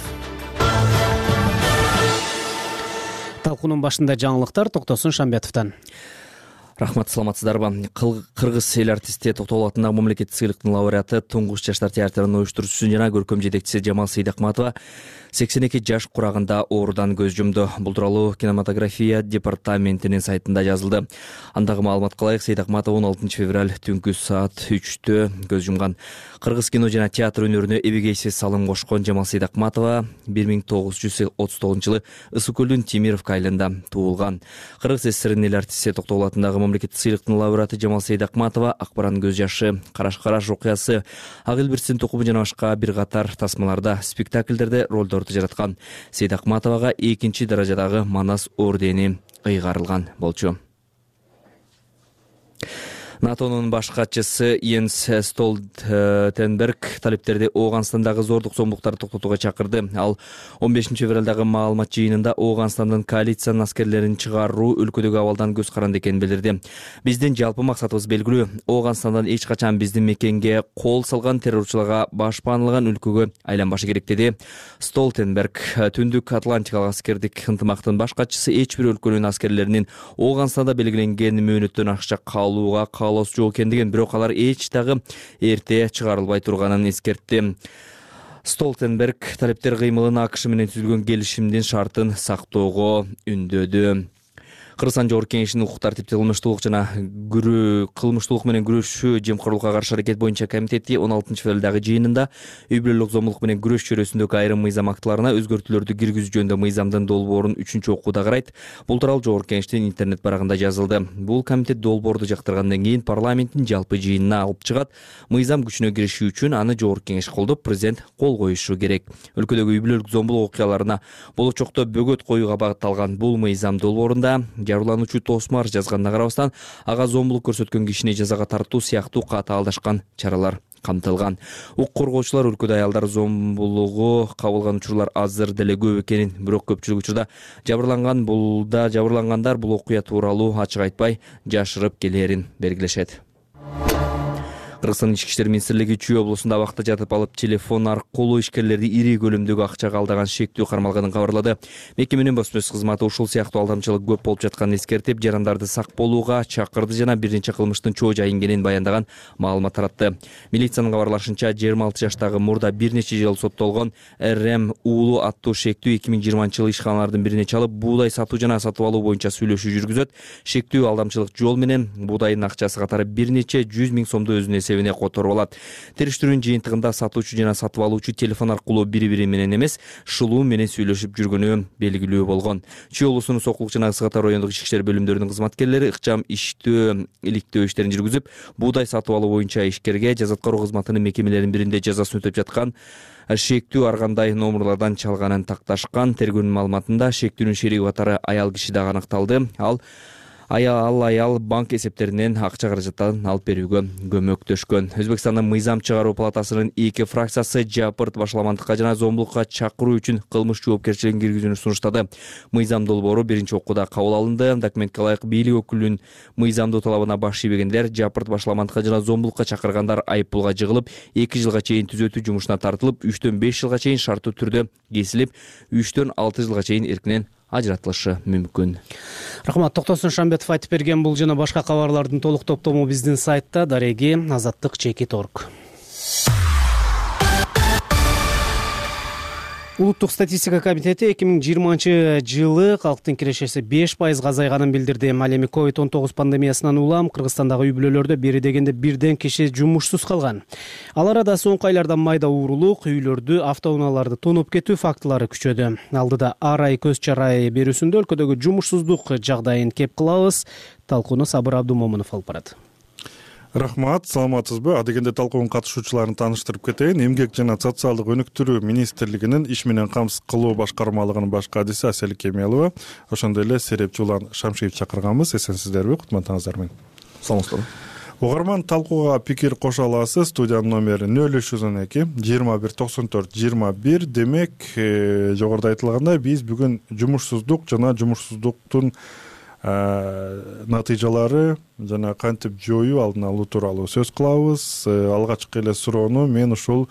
Талкуунун башында жаңылыктар, Токтосун Шамбетовдон. Рахмат, саламатсыздарбы? Кыргыз эл артисти Токтогул атындагы мамлекеттик сыйлыктын лауреаты, туңгуч жаштар театрынын уюштуруучусу жана көркөм жетекчиси Жамал Сейдакматова 82 жаш курагында оорудан көз жумду. Бул тууралуу кинематография департаментинин сайтында жазылды. Андагы маалыматка ылайык, Сейдакматова 16 февраль түнкү саат 3-тө көз жумган. Кыргыз кино жана театр өнөрүнө эбегейсиз салым кошкон Жамал Сейдакматова 1939-жылы Ысык көлдүн Темировка айылында туулган. Кыргыз СССРнин эл артисти Токтогул атындагы мамлекеттик сыйлыктын лауреаты Жамал Сейдакматова Акбаран көз жашы, Караш окуясы, Ак Элбирстин тукуму жана башка бир катар тасмаларда, спектакльдерде ролдорду жараткан. Сейдакматовага 2-чи даражадагы Манас ордени ыйгарылган болчу. НАТОнун баш катчысы Йенс Столтенберг талептерди Ооганстандагы зордук зомбулуктарды токтотууга чакырды. Ал 15 февралдагы маалымат жыйынында Ооганстандын коалициянын аскерлерин чыгаруу өлкөдөгү абалдан көз каранды экенин билдирди. Биздин жалпы максатыбыз белгилүү. Ооганстандан эч качан биздин мекенге кол салган террорчуларга башпаанылган өлкөгө айланбашы керек деди. Столтенберг түндүк Атлантикалык аскердик ынтымактын баш катчысы эч бир өлкөнүн аскерлеринин Ооганстанда белгиленген мөөнөттөн акча калууга жок экендигин, бирок алар эч дагы эрте чыгарылбай турганын эскертти. Столтенберг талептер кыймылын АКШ менен түзүлгөн келишимдин шартын сактоого үндөдү. Кыргызстан Жогорку Кеңешинин укук тартипти кылмыштуулук жана кылмыштуулук менен күрөшүү жемкорлукка каршы аракет боюнча комитети 16 февралдагы жыйынында үй-бүлөлүк зомбулук менен күрөш чөйрөсүндөгү айрым мыйзам актыларына өзгөртүүлөрдү киргизүү жөнүндө мыйзамдын долбоорун 3-окууда карайт. Бул тууралуу Жогорку Кеңештин интернет барагында жазылды. Бул комитет долбоорду жактыргандан кийин парламенттин жалпы жыйынына алып чыгат. Мыйзам күчүнө кириши үчүн аны Жогорку Кеңеш колдоп, президент кол коюшу керек. Өлкөдөгү үй-бүлөлүк зомбулук окуяларына болочокто бөгөт коюуга багытталган бул мыйзам долбоорунда жарылануучу Тосмар жазганына карабастан ага зомбулук көрсөткөн кишини жазага тартуу сыяктуу катаалдашкан чаралар камтылган. Укук коргоочулар өлкөдө аялдар зомбулугу кабылган учурлар азыр деле көп экенин, бирок көпчүлүк учурда жабырлангандар бул окуя тууралуу ачык айтпай, жашырып келерин белгилешет. Кыргызстан Ички иштер министрлиги Чүй облусунда абакта жатып алып телефон аркылуу ишкерлерди ири көлөмдөгү акчага алдаган шектүү кармалганын кабарлады. Мекеменин басма сөз кызматы ушул сыяктуу алдамчылык көп болуп жатканын эскертип, жарандарды сак болууга чакырды жана бир нече кылмыштын чоо жайы экенин баяндаган маалымат таратты. Милициянын кабарлашынча 26 жаштагы мурда бир нече жыл соттолгон РМ уулу аттуу шектүү 2020-жылы ишканалардын бирине чалып, буудай сатуу жана сатып алуу боюнча сүйлөшүү жүргүзөт. Шектүү алдамчылык жол менен буудайдын акчасы катары бир нече 100 000 сомду өзүнүн эсебине которуп алат. Териштирүүнүн жыйынтыгында сатуучу жана сатып алуучу телефон аркылуу бири-бири менен эмес, шылуу менен сүйлөшүп жүргөнү белгилүү болгон. Чүй облусунун Сокулук жана Ысык Ата райондук ички иштер бөлүмдөрүнүн кызматкерлери ыкчам иликтөө иштерин жүргүзүп, буудай сатып алуу боюнча ишкерге жаза аткаруу кызматынын мекемелеринин биринде жазасын өтөп жаткан шектүү ар кандай номерлардан чалганын такташкан. Тергөөнүн маалыматында шектүүнүн шериги катары аял киши дагы аныкталды. Ал аял банк эсептеринен акча каражаттарын алып берүүгө көмөктөшкөн. Өзбекстандын мыйзам чыгаруу палатасынын 2 фракциясы жапырт башаламандыкка жана зомбулукка чакыруу үчүн кылмыш жоопкерчилигин киргизүүнү сунуштады. Мыйзам долбоору биринчи окууда кабыл алынды. Документке ылайык бийлик өкүлүнүн мыйзамдуу талабына баш ийбегендер, жапырт башаламандыкка жана зомбулукка чакыргандар айыппулга жыгылып, 2 жылга чейин түзөтүү жумушуна тартылып, 3-төн 5 жылга чейин шарттуу түрдө кесилип, 3-төн 6 жылга чейин эркинен ажыратылышы мүмкүн. Рахмат, Токтосун Шамбетов айтып берген бул жана башка кабарлардын толук топтому биздин сайтта дареги azаттык.org. Улуттук статистика комитети 2020-жылы калктын кирешеси 5% азайганын билдирди. Ал эми COVID-19 пандемиясынан улам Кыргызстандагы үй-бүлөлөрдө бери дегенде 1 киши жумушсуз калган. Ал арада соңку айларда майда уурулук, үйлөрдү, автоунааларды тонуп кетүү фактылары күчөдү. Алдыда ар ай көз чарайы берүүсүндө өлкөдөгү жумушсуздук жагдайын кеп кылабыз. Талкууну Сабыр Абдумомунов алып барат. Рахмат, саламатсызбы? Адегенде талкуунун катышуучуларын тааныштырып кетейин. Эмгек жана социалдык өнүктүрүү министрлигинин иш менен камсыз кылуу башкармалыгынын баш кадиси Асель Кемелова, ошондой эле серепчи Улан Шамшиев чакырганбыз. Эсенсиздерби? Кутмандыңыздар менен. Саламатсызбы? Угарман, талкууга пикир кошо аласыз. Студиянын номери 0302 21 94 21. Демек, жогоруда айтылгандай, биз бүгүн жумушсуздук жана жумушсуздуктун натыйжалары жана кантип жоюу алдын алуу тууралуу сөз кылабыз. Алгачкы эле суроону мен ушул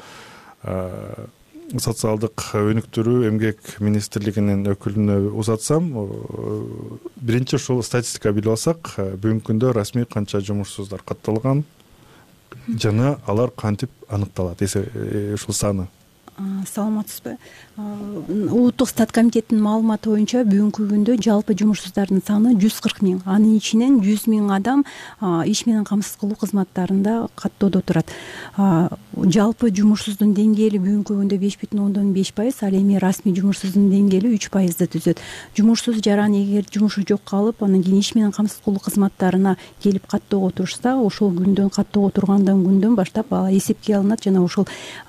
социалдык өнүктүрүү эмгек министрлигинин өкүлүнө узатсам, биринчи ушул статистика билип алсак, бүгүнкү күндө расмий канча жумушсуздар катталган жана алар кантип аныкталат, ушул саны? Саламатсызбы? Улуттук стат комитетинин маалыматы боюнча бүгүнкү күндө жалпы жумушсуздардын саны 140 000. Анын ичинен 100 000 адам иш менен камсыз кылуу кызматтарында каттоодо турат. Жалпы жумушсуздун деңгээли бүгүнкү күндө 5,5%, ал эми расмий жумушсуздун деңгээли 3%ды түзөт. Жумушсуз жаран эгер жумушу жок калып, анан кийин иш менен камсыз кылуу кызматтарына келип каттоого турушса, ошол күндөн каттоого тургандан күндөн баштап эсепке алынат жана ошол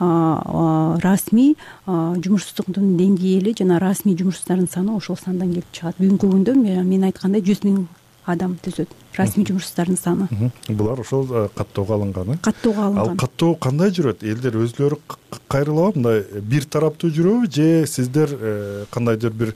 расмий жумушсуздуктун деңгээли жана расмий жумушсуздардын саны ошол сандан келип чыгат. Бүгүнкү күндө мен айткандай 100 000 адам түзөт расмий жумушсуздардын саны. Булар ошол каттоого алынган. Каттоого алынган. Ал каттоо кандай жүрөт? Элдер өзлөрү кайрылабы, мындай бир тараптуу жүрөбү, же сиздер кандайдыр бир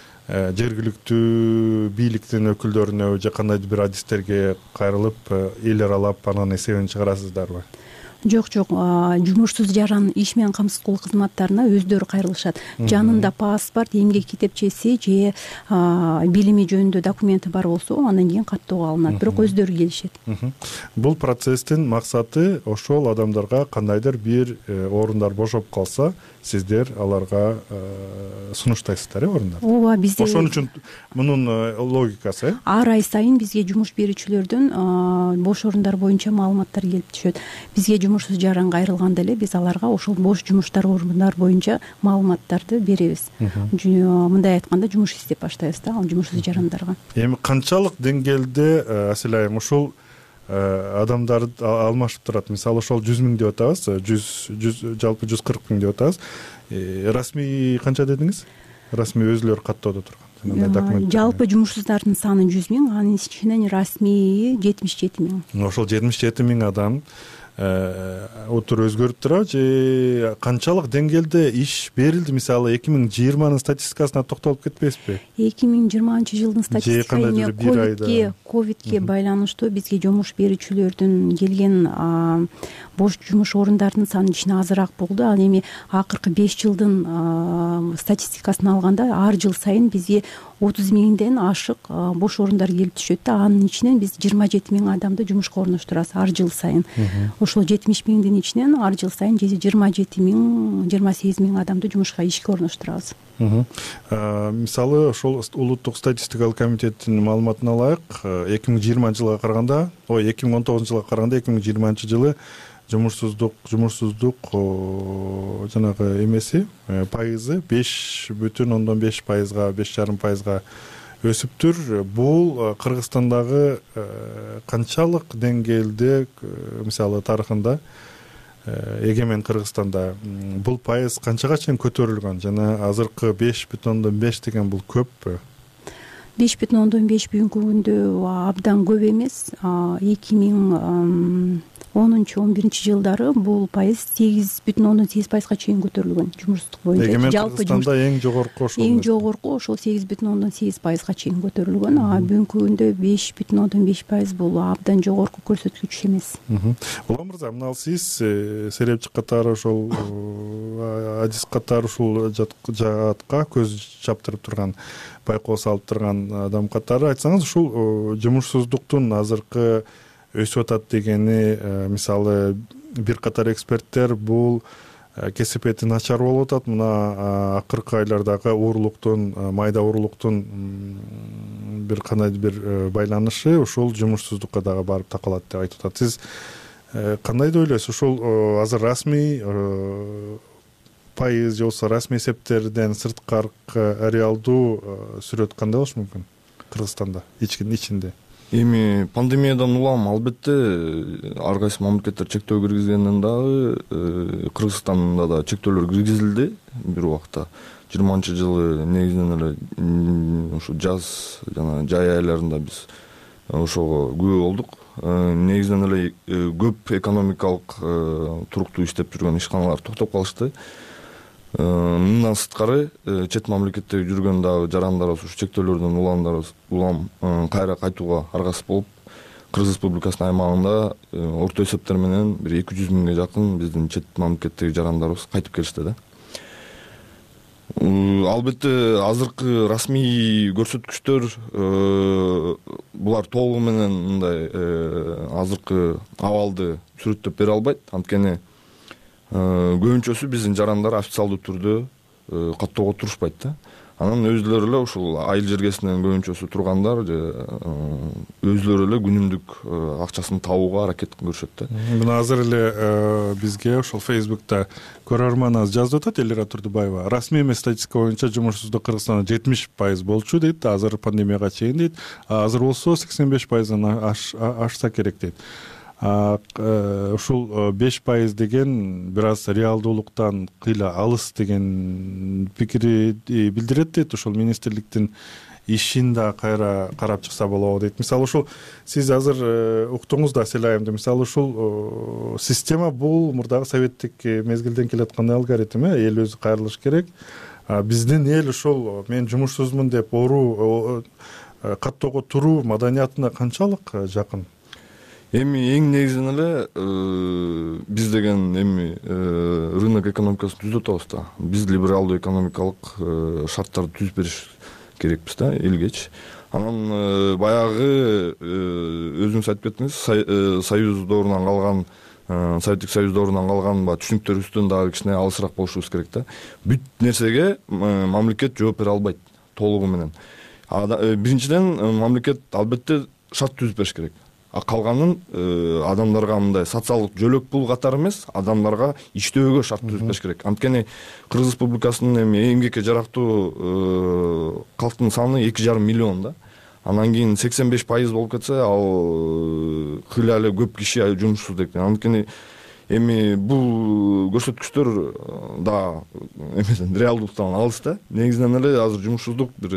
жергиликтүү бийликтин өкүлдөрүнө же кандайдыр бир адистерге кайрылып, эл аралап анан эсебин чыгарасыздарбы? Жок, жумушсуз жаран иш менен камсыз кылуу кызматтарына өздөрү кайрылышат. Жанында паспорт, эмгек китепчеси же билими жөнүндө документи бар болсо, андан кийин каттоого алынат, бирок өздөрү келишет. Бул процесстин максаты ошол адамдарга кандайдыр бир орундар бошоп калса, сиздер аларга сунуштайсыздар, орундар. Ооба, бизде ошон үчүн мунун логикасы. Ар ай сайын бизге жумуш берүүчүлөрдүн бош орундар боюнча маалыматтар келип түшөт. Бизге жумушсуз жаранга айрылганда эле биз аларга ошол бош жумуштар орундар боюнча маалыматтарды беребиз. Мындай айтканда жумуш издеп баштайбыз да, ал жумушсуз жарандарга. Эми канчалык деңгээлде Асель айым ушул адамдарды алмашып турат? Мисалы ошол 100 000 деп атабыз, 100 жалпы 140 000 деп атабыз. Расмий канча дедиңиз? Расмий өзлөрү каттоодо турган. Жалпы жумушсуздардын саны 100 000, анын ичинен расмий 77 000. Ошол 77 000 адам отур өзгөрүп турабы, же канчалык деңгээлде иш берилди? Мисалы 2020-нын статистикасына токтолуп кетпейсизби? 2020-жылдын статистикасы ковидке байланыштуу бизге жумуш берүүчүлөрдүн келген бош жумуш орундардын саны ичине азыраак болду. Ал эми акыркы 5 жылдын статистикасын алганда ар жыл сайын бизге 30 000ден ашык бош орундар келип түшөт да. Анын ичинен биз 27 000 адамды жумушка орноштурабыз ар жыл сайын. Ошол 70 000дин ичинен ар жыл сайын 27 000, 28 000 адамды жумушка ишке орноштурабыз. Мисалы ошол улуттук статистикалык комитеттин маалыматына ылайык, 2020 жылга караганда, 2019 жылга караганда 2020 жылы жумушсуздук жанагы эмеси пайызы 5,5%, 5,5% өсүптүр. Бул Кыргызстандагы канчалык деңгээлде, мисалы тарыхында эгемен Кыргызстанда бул пайыз канчага чейин көтөрүлгөн жана азыркы 5,5 деген бул көппү? 5,5 бүгүнкү күндө абдан көп эмес. 2010-11 жылдары бул пайыз 8,8%га чейин көтөрүлгөн жумушсуздук боюнча. Эгемен Кыргызстанда эң жогорку ошол 8,8%га чейин көтөрүлгөн. Бүгүнкү күндө 5,5% бул абдан жогорку көрсөткүч эмес. Улам мырза, мына сиз серепчи катары ошол адис катары ушул жаатка көз чаптырып турган, байкоо салып турган адам катары айтсаңыз, ушул жумушсуздуктун азыркы өсүп атат дегени, мисалы бир катар эксперттер бул кесип эти начар болуп атат, мына акыркы айлардагы уурулуктун, майда уурулуктун бир кандайдыр бир байланышы ушул жумушсуздукка дагы барып такалат деп айтып атат. Сиз кандай деп ойлойсуз? Ушул азыр расмий пайыз же болбосо расмий эсептерден сырткаркы реалдуу сүрөт кандай болушу мүмкүн Кыргызстанда ичинде? Эми пандемиядан улам албетте ар кайсы мамлекеттер чектөө киргизгенден дагы Кыргызстанда да чектөөлөр киргизилди бир убакта. 20-жылы негизинен эле ушу жаз жана жай айларында биз ошого күбө болдук. Негизинен эле көп экономикалык туруктуу иштеп жүргөн ишканалар токтоп калышты. Мындан сырткары чет мамлекетте жүргөн дагы жарандарыбыз ушу чектөөлөрдөн улам кайра кайтууга аргасыз болуп, Кыргыз Республикасынын аймагында орто эсептер менен бир 200 миңге жакын биздин чет мамлекеттеги жарандарыбыз кайтып келишти да. Албетте азыркы расмий көрсөткүчтөр булар толугу менен мындай азыркы абалды сүрөттөп бере албайт. Анткени көбүнчөсү биздин жарандар официалдуу түрдө каттоого турушпайт да. Анан өзүлөрү эле ушул айыл жергесинен көбүнчөсү тургандар өзүлөрү эле күнүмдүк акчасын табууга аракет көрүшөт да. Мына азыр эле бизге ошол Facebook'та көрөрманыбыз жазып атат, Элира Турдубаева. Расмий эмес статистика боюнча жумушсуздук Кыргызстанда 70% болчу дейт, азыр пандемияга чейин дейт. Азыр болсо 85%дан ашса керек дейт. Ушул 5% деген бир аз реалдуулуктан кыйла алыс деген пикири билдирет дейт. Ушул министрликтин ишин да кайра карап чыкса болобу дейт. Мисалы ушул сиз азыр уктуңуз да Селайымды. Мисалы ушул система бул мурдагы советтик мезгилден келаткандай алгоритм, эл өзү кайрылыш керек. Биздин эл ушул мен жумушсузмун деп каттоого туруу маданиятына канчалык жакын? Эми эң негизинен эле биз деген эми рынок экономикасын түзүп атабыз да. Биз либералдуу экономикалык шарттарды түзүп бериш керекпиз да элгечи. Анан баягы өзүңүз айтып кеттиңиз, Союз доорунан калган, Советтик Союз доорунан калган түшүнүктөрүбүздөн дагы кичине алысыраак болушубуз керек да. Бүт нерсеге мамлекет жооп бере албайт толугу менен. Биринчиден мамлекет албетте шарт түзүп бериш керек. Калганын адамдарга мындай социалдык жөлөк пул катары эмес, адамдарга иштөөгө шарт түзүп бериш керек. Анткени Кыргыз Республикасынын эми эмгекке жарактуу калктын саны 2,5 миллион да. Анан кийин 85% болуп кетсе, ал кыйла эле көп киши жумушсуз экен. Анткени эми бул көрсөткүчтөр да эмеден реалдуулуктан алыс да. Негизинен эле азыр жумушсуздук бир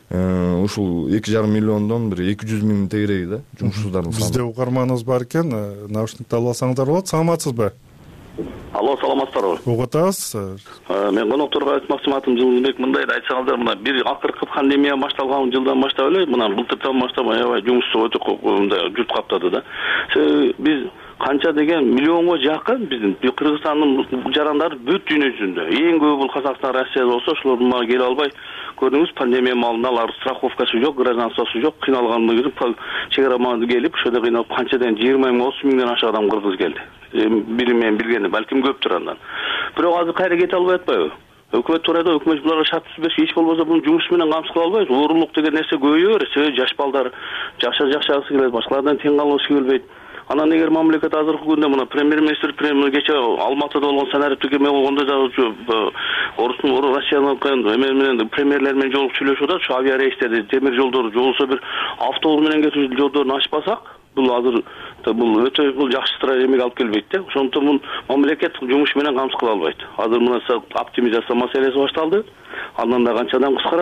ушул 2,5 миллиондон бир 200 миң тегереги да жумушсуздардын саны. Бизде угарманыбыз бар экен, наушникти алып алсаңыздар болот. Саламатсызбы? Алло, саламатсыздарбы? Угуп атабыз. Мен конокторго айтмакчымын, атым Жылдыбек. Мындай айтсаңыздар, мына бир акыркы пандемия башталган жылдан баштап эле, мына былтырдан баштап аябай жумушсуз өтө мындай журт каптады да. Биз канча деген миллионго жакын биздин Кыргызстандын жарандары бүт дүйнө жүзүндө. Эң көбү бул Казакстан, Россия болсо, ошолор мага келе албай. Көрдүңүз, пандемия маалында алар страховкасы жок, гражданствосу жок, кыйналгандыгы үчүн чек ара маалында келип, ошодо кыйналып канчадан 20 миң, 30 миңден ашык адам кыргыз келди. Бир мен билгени, балким көптүр андан. Бирок азыр кайра кете албай атпайбы? Өкмөт турайда өкмөт буларга шарт түзбөсү, эч болбосо бул жумуш менен камсыз кыла албайбыз. Уурулук деген нерсе көбөйө берет. Себеби жаш балдар жакшагысы келет, башкалардан тең калгысы келбейт. Анан эгер мамлекет азыркы күндө мына премьер-министр кече Алматыда болгон санарип төгөмө болгондо да Орустун, Россиянын менен премьерлер менен жолугуп сүйлөшүп атат. Ушу авиарейстерди, темир жолдорду, жолсо бир автобус менен кетүү жолдорун ачпасак, бул азыр бул өтө жакшы эмеге алып келбейт да. Ошондуктан бул мамлекет жумуш менен камсыз кыла албайт. Азыр мына оптимизация маселеси башталды. Андан да канча адам кыскарат.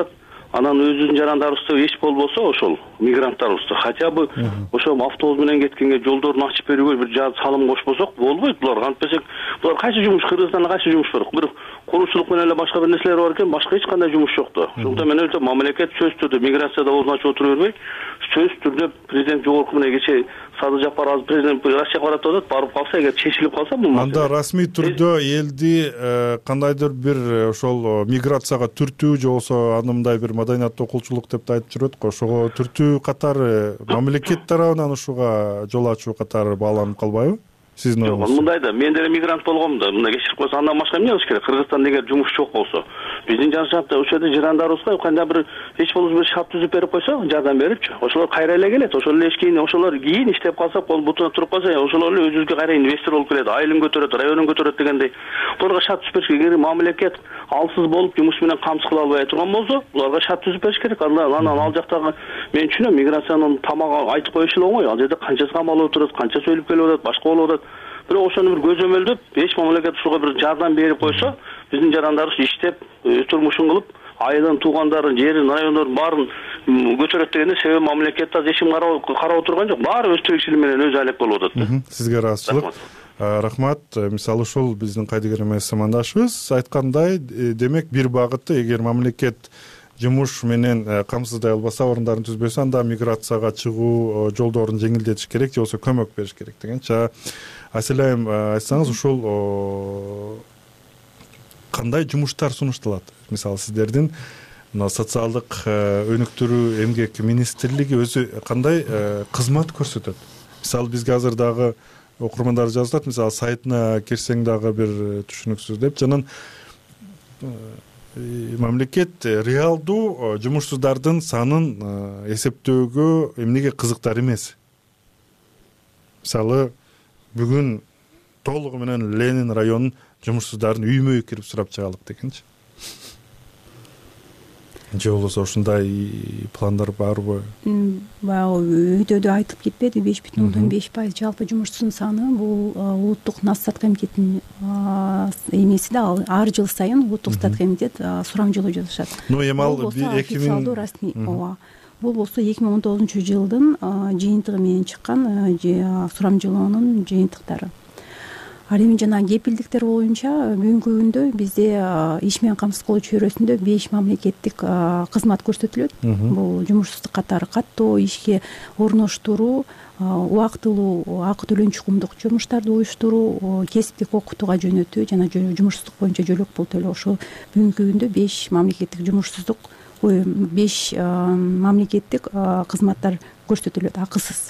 анан өзүбүздүн жарандарыбызда эч болбосо ошол мигранттарыбызды хотя бы ошол автобус менен кеткенге жолдорун ачып берүүгө бир салым кошпосок болбойт. Булар кантпесек, булар кайсы жумуш, Кыргызстанда кайсы жумуш бар? Бир курушчулук менен эле башка бир нерселер бар экен, башка эч кандай жумуш жок да. Ошондуктан мен ойлойм, мамлекет сөзсүз түрдө миграцияда оозун ачып отура бербей, сөзсүз түрдө президент жогорку менен кечээ Садыр Жапаров президент Россияга барат деп атат, барып калса, эгер чечилип калса бул анда расмий түрдө элди кандайдыр бир ошол миграцияга түртүү же болбосо анымдай бир маданияттуу окуучулук деп да айтып жүрөт го, ошого түртүү катары мамлекет тарабынан ушуга жол ачуу катары бааланып калбайбы? Сиздин оюңуз? Жок, мындай да, мен деле мигрант болгом да, мындай кечирип койсо андан башка эмне кылыш керек? Кыргызстанда эгер жумуш жок болсо, биздин жашапта ошол жерде жарандарыбызга кандай бир эч болбосо бир шарт түзүп берип койсо, жардам берипчи, ошолор кайра эле келет. Ошол эле кийин ошолор кийин иштеп калса, кол бутуна туруп калса, ошолор эле өзүбүзгө кайра инвестор болуп келет, айылын көтөрөт, районун көтөрөт дегендей. Буларга шарт түзүп бериш керек. Эгер мамлекет алсыз болуп жумуш менен камсыз кыла албай турган болсо, буларга шарт түзүп бериш керек. Анан ал жактагы мен түшүнөм, миграциянын тамагы айтып коюшу эле оңой. Ал жерде канчасы камалып отурат, канча сөйлөп келип атат, башка болуп атат. Бирок ошону бир көзөмөлдөп, эч мамлекет ушуга бир жардам берип койсо, биздин жарандарыбыз иштеп, турмушун кылып, айылын, туугандарын, жерин, райондордун баарын көтөрөт дегенде, себеби мамлекет азыр эчим карап отурган жок. Баары өз тиричилиги менен өзү алек болуп атат да. Сизге ыраазычылык. Рахмат. Мисалы ушул биздин кайдыгер эмес замандашыбыз айткандай, демек бир багыты, эгер мамлекет жумуш менен камсыздай албаса, орундарын түзбөсө, анда миграцияга чыгуу жолдорун жеңилдетиш керек же болбосо көмөк бериш керек дегенчи. Аселайым, айтсаңыз, ушул кандай жумуштар сунушталат? Мисалы сиздердин социалдык өнүктүрүү эмгек министрлиги өзү кандай кызмат көрсөтөт? Мисалы бизге азыр дагы окурмандар жазат, мисалы сайтына кирсең дагы бир түшүнүксүз деп, жанан мамлекет реалдуу жумушсуздардын санын эсептөөгө эмнеге кызыктар эмес? Мисалы бүгүн толугу менен Ленин районунун жумушсуздарын үймө кирип сурап чыгалык дегенчи. Же болбосо ушундай пландар барбы? Баягы өйдө айтып кетпеди, 5,5% жалпы жумушчунун саны. Бул улуттук Стат комитетинин эмеси да, ар жыл сайын улуттук Стат комитет сурамжылоо жасашат. Эми ал 2000 расмий. Бул болсо 2019-жылдын жыйынтыгы менен чыккан сурамжылоонун жыйынтыктары. Ал эми жана кепилдиктер боюнча бүгүнкү күндө бизде иш менен камсыз кылуу чөйрөсүндө 5 мамлекеттик кызмат көрсөтүлөт. Бул жумушсуздук катары каттоо, ишке орноштуруу, убактылуу акы төлөнчү кумдук жумуштарды уюштуруу, кесиптик окутууга жөнөтүү жана жумушсуздук боюнча жөлөк пул төлөө. Ошол бүгүнкү күндө 5 мамлекеттик жумушсуздук, 5 мамлекеттик кызматтар көрсөтүлөт акысыз.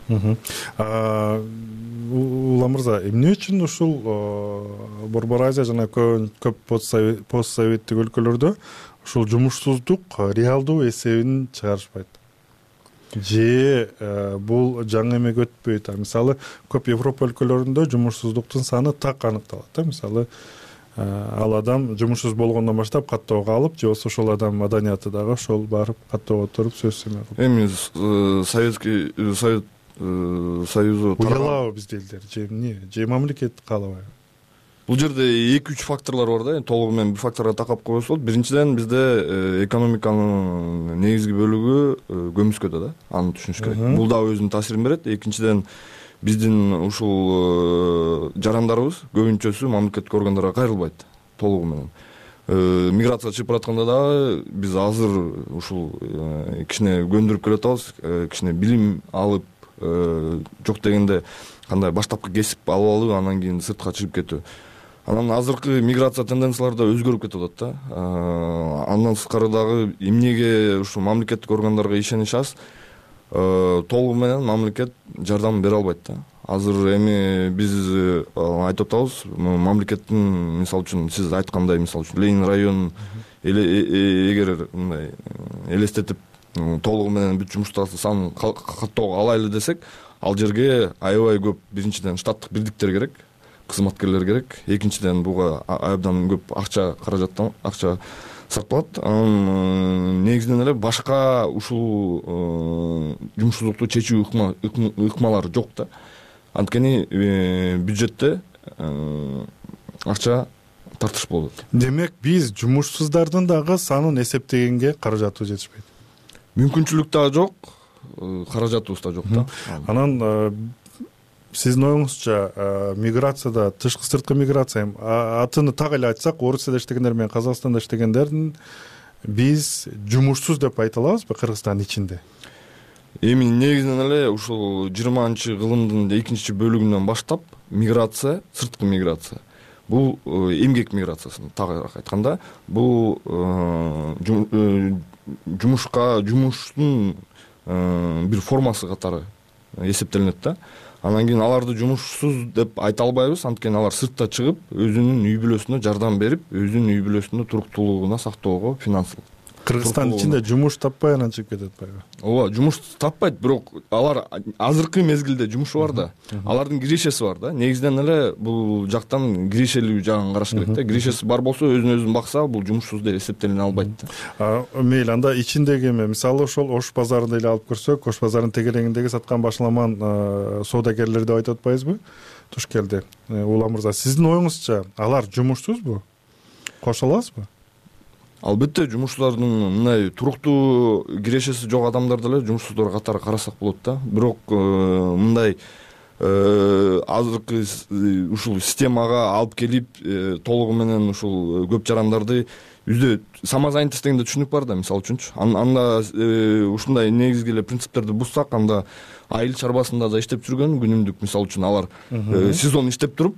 Улам мырза, эмне үчүн ушул Борбор Азия жана көп постсоветтик өлкөлөрдө ушул жумушсуздук реалдуу эсебин чыгарышпайт? Же бул жаңы эмек өтпөйт? Мисалы, көп Европа өлкөлөрүндө жумушсуздуктун саны так аныкталат. Мисалы, ал адам жумушсуз болгондон баштап каттоого алып, же болбосо ошол адам маданияты дагы ошол барып каттоого туруп сөз сүйлөп. Эми Совет Союзу уялабы бизде элдер же эмне? Же мамлекет каалабайбы? Бул жерде 2-3 факторлор бар да. Толугу менен бир факторго такап койсок, биринчиден бизде экономиканын негизги бөлүгү көмүскөдө да, аны түшүнүш керек. Бул да өзүнүн таасирин берет. Экинчиден биздин ушул жарандарыбыз көбүнчөсү мамлекеттик органдарга кайрылбайт толугу менен. Миграция чыгып баратканда дагы биз азыр ушул кичине көндүрүп келатабыз, кичине билим алып, жок дегенде кандай баштапкы кесип алып алып, анан кийин сыртка чыгып кетүү. Анан азыркы миграция тенденциялары да өзгөрүп кетип атат да. Андан сырткары дагы эмнеге ушул мамлекеттик органдарга ишенич аз, толугу менен мамлекет жардам бере албайт да. Азыр эми биз айтып атабыз, мамлекеттин мисалы үчүн сиз айткандай, мисалы үчүн Ленин районун эгер мындай элестетип толугу менен бүт жумуштардын санын каттоого алайлы десек, ал жерге аябай көп биринчиден штаттык бирдиктер керек, кызматкерлер керек. Экинчиден буга абдан көп каражаттан акча сарпталат. Анан негизинен эле башка ушул жумушсуздукту чечүү ыкмалары жок да. Анткени бюджетте акча тартыш болуп атат. Демек биз жумушсуздардын дагы санын эсептегенге каражатыбыз жетишпейт. Мүмкүнчүлүк да жок, каражатыбыз да жок да. Анан сиздин оюңузча миграцияда, тышкы сырткы миграция, атыны так эле айтсак, Орусияда иштегендер менен Казакстанда иштегендердин биз жумушсуз деп айта алабызбы Кыргызстандын ичинде? Эми негизинен эле ушул 20-кылымдын 2-бөлүгүнөн баштап миграция, сырткы миграция. Бул эмгек миграциясын тагыраак айтканда, бул жумуштун бир формасы катары эсептелинет да. Анан кийин аларды жумушсуз деп айта албайбыз, анткени алар сыртта чыгып, өзүнүн үй бүлөсүнө жардам берип, өзүнүн үй бүлөсүнүн туруктуулугуна сактоого финансылык. Кыргызстандын ичинде жумуш таппай анан чыгып кетип атпайбы? Ооба, жумуш таппайт, бирок алар азыркы мезгилде жумушу бар да. Алардын кирешеси бар да. Негизинен эле бул жактан кирешелүү жагын караш керек да. Кирешеси бар болсо, өзүн бакса, бул жумушсуз деп эсептелине албайт да. Мейли, анда ичиндеги эме, мисалы ошол Ош базарында эле алып көрсөк, Ош базарынын тегерегиндеги саткан башламан соодагерлер деп айтып атпайбызбы? Туш келди. Улан мырза, сиздин оюңузча алар жумушсузбу? Кошо аласызбы? Албетте, жумушчулардын мындай туруктуу кирешеси жок адамдарды эле жумушсуздар катары карасак болот да. Бирок мындай азыркы ушул системага алып келип толугу менен ушул көп жарандарды үйдө самозанятость дегенде түшүнүк бар да, мисалы үчүнчү. Анда ушундай негизги эле принциптерди бузсак, анда айыл чарбасында да иштеп жүргөн күнүмдүк, мисалы үчүн алар сезон иштеп туруп,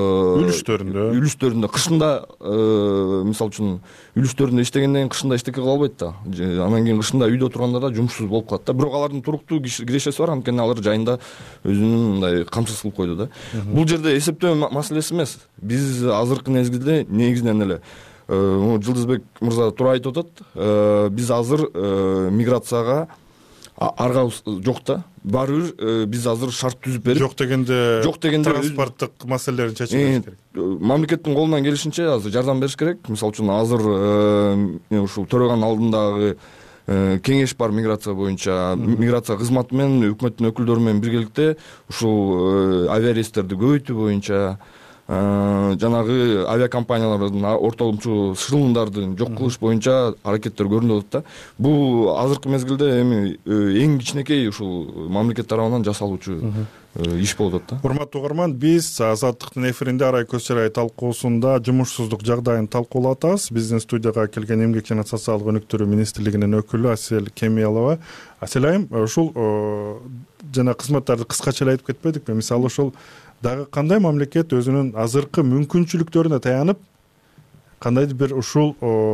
үлүстөрүндө кышында, мисалы үчүн үлүстөрүндө иштегенден кийин кышында эчтеке кыла албайт да. Анан кийин кышында үйдө турганда да жумушсуз болуп калат да. Бирок алардын туруктуу кирешеси бар, анткени алар жайында өзүнүн мындай камсыз кылып койду да. Бул жерде эсептөө маселеси эмес. Биз азыркы мезгилде негизинен эле Жылдызбек мырза туура айтып атат. Биз азыр миграцияга аргабыз жок да. Баары бир биз азыр шарт түзүп берип, жок дегенде транспорттук маселелерин чечиш керек. Мамлекеттин колунан келишинче азыр жардам бериш керек. Мисалы үчүн азыр ушул төрөган алдындагы кеңеш бар миграция боюнча. Миграция кызматы менен өкмөттүн өкүлдөрү менен биргеликте ушул авиарейстерди көбөйтүү боюнча, жанагы авиакомпаниялардын ортоломчу шылымдарды жок кылыш боюнча аракеттер көрүнүп атат да. Бул азыркы мезгилде эми эң кичинекей ушул мамлекет тарабынан жасалуучу иш болуп атат да. Урматтуу угарман, биз Азаттыктын эфиринде Арай Көчсарай талкуусунда жумушсуздук жагдайын талкуулап атабыз. Биздин студияга келген Эмгек жана социалдык өнүктүрүү министрлигинин өкүлү Асель Кемиялова. Асель айым, ушул жана кызматтарды кыскача эле айтып кетпедикпи? Мисалы ушул дагы кандай мамлекет өзүнүн азыркы мүмкүнчүлүктөрүнө таянып, кандайдыр бир ушул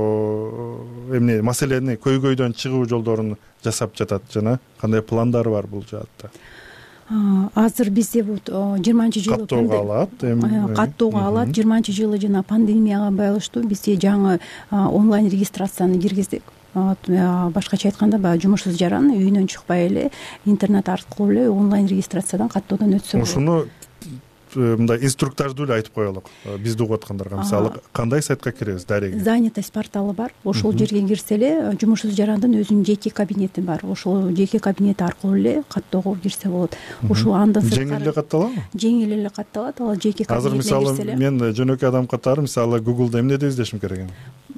эмне маселени көйгөйдөн чыгуу жолдорун жасап жатат жана кандай пландары бар бул жаатта? Азыр бизде 20-жылы каттоого алат. 20-жылы жана пандемияга байланыштуу бизде жаңы онлайн регистрацияны киргиздик. Башкача айтканда, баягы жумушсуз жаран үйүнөн чыкпай эле интернет аркылуу эле онлайн регистрациядан каттоодон өтсө болот. Ушуну мындай инструктаждуу эле айтып коелук бизди угуп аткандарга. Мисалы, кандай сайтка киребиз? Дареги занятость порталы бар. Ошол жерге кирсе эле жумушсуз жарандын өзүнүн жеке кабинети бар. Ошол жеке кабинети аркылуу эле каттоого кирсе болот. Ушул андан сырткары жеңил эле катталабы? Жеңил эле катталат. Ал жеке кабинетине азыр мисалы мен жөнөкөй адам катары мисалы Google'да эмне деп издешим керек?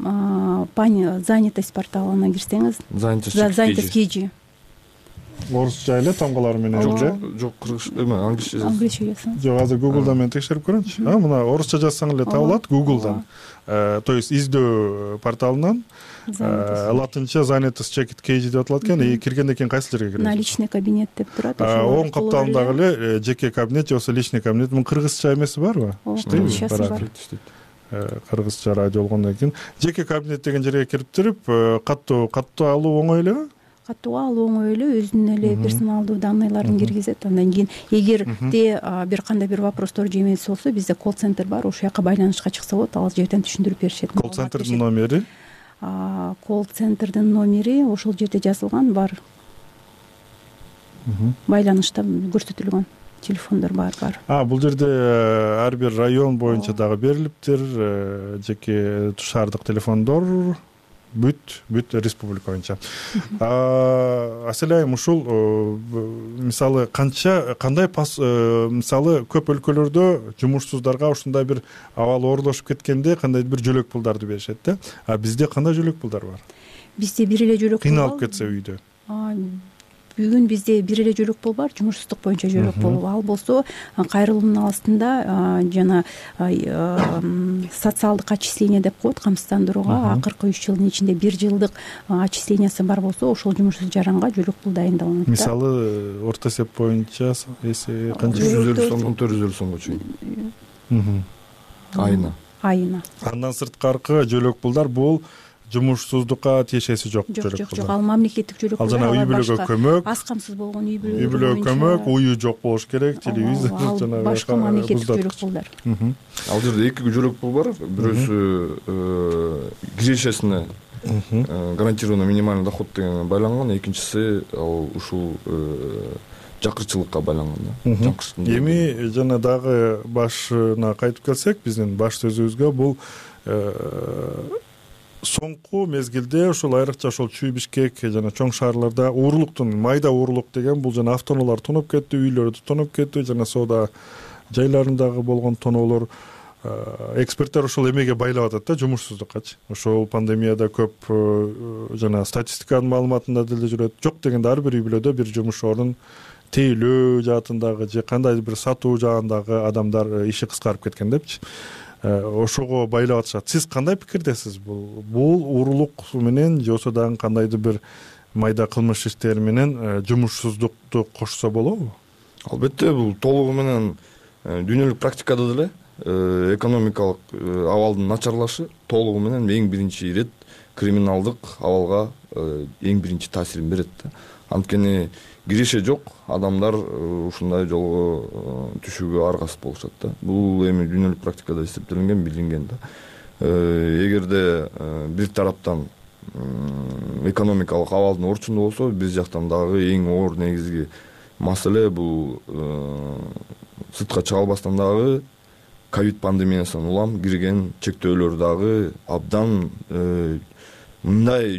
Занятость порталына кирсеңиз, занятость KG. Орусча эле тамгалары менен жок, кыргызча эме, англисче жазасың. Жок, азыр Google'да мен текшерип көрөмчү. Мына орусча жазсаң эле табылат Google'дан. То есть издөө порталынан латынча занятость чекит KG деп аталат экен. Киргенден кийин кайсы жерге киресиз? Наличный кабинет деп турат. Оң капталындагы эле жеке кабинет же болбосо личный кабинет. Мун кыргызча эмеси барбы? Иштейби? Кыргызча радио болгондон кийин жеке кабинет деген жерге кирип туруп, каттоо алуу оңой элеби? Каттоо алуу оңой эле, өзүнүн эле персоналдуу данныйларын киргизет. Андан кийин эгерде бир кандай бир вопростор же эмеси болсо, бизде колл-центр бар, ошол жака байланышка чыкса болот, ал жерден түшүндүрүп беришет. Колл-центрдин номери? Колл-центрдин номери ошол жерде жазылган бар. Байланышта көрсөтүлгөн телефондор бар. Бул жерде ар бир район боюнча дагы берилиптир, жеке шаардык телефондор. бүт республика боюнча. Асель айым, ушул мисалы кандай мисалы көп өлкөлөрдө жумушсуздарга ушундай бир абал оорлошуп кеткенде кандайдыр бир жөлөк пулдарды беришет да. А бизде кандай жөлөк пулдар бар? Бизде бир эле жөлөк пул кыйналып кетсе үйдө. Бүгүн бизде бир эле жөлөк пул бар, жумушсуздук боюнча жөлөк пул. Ал болсо кайрылуунун астында жана социалдык отчисление деп коет, камсыздандырууга акыркы 3 жылдын ичинде 1 жылдык отчислениясы бар болсо, ошол жумушсуз жаранга жөлөк пул дайындалынат. Мисалы орто эсеп боюнча эсе канча? 150 сомдон 450 сомго чейин. Айына. Андан сырткаркы жөлөк пулдар бул жумушсуздукка тиешеси жок жөлөк пул. Жок, ал мамлекеттик жөлөк пул. Ал жана үй бүлөгө көмөк, аз камсыз болгон үй бүлөгө көмөк, уюу жок болуш керек, телевизор жана башка мамлекеттик жөлөк пулдар. Ал жерде эки жөлөк пул бар. Бирөөсү кирешесине гарантированный минимальный доход деген байланган, экинчиси ал ушул жакырчылыкка байланган. Эми жана дагы башына кайтып келсек, биздин баш сөзүбүзгө бул соңку мезгилде ушул айрыкча ошол Чүй Бишкек жана чоң шаарларда уурлуктун, майда уурлук деген бул жана автоноолор тоноп кетти, үйлөрдү тоноп кетти, жана соода жайларындагы болгон тоноолор. Эксперттер ошол эмеге байлап атат да, жумушсуздуккачы. Ошол пандемияда көп жана статистиканын маалыматында деле жүрөт. Жок дегенде ар бир үй бүлөдө бир жумуш орун тейлөө жаатындагы же кандайдыр бир сатуу жагындагы адамдар иши кыскарып кеткен депчи. Ошого байлап атышат. Сиз кандай пикирдесиз? Бул уурлук менен же болбосо дагы кандайдыр бир майда кылмыш иштери менен жумушсуздукту кошсо болобу? Албетте, бул толугу менен дүйнөлүк практикада деле экономикалык абалдын начарлашы толугу менен эң биринчи ирет криминалдык абалга эң биринчи таасирин берет да. Анткени киреше жок адамдар ушундай жолго түшүүгө аргасыз болушат да. Бул эми дүйнөлүк практикада эсептелинген, билинген да. Эгерде бир тараптан экономикалык абалдын орчунда болсо, биз жактан дагы эң оор негизги маселе бул сыртка чыга албастан дагы ковид пандемиясынан улам кирген чектөөлөр дагы абдан мындай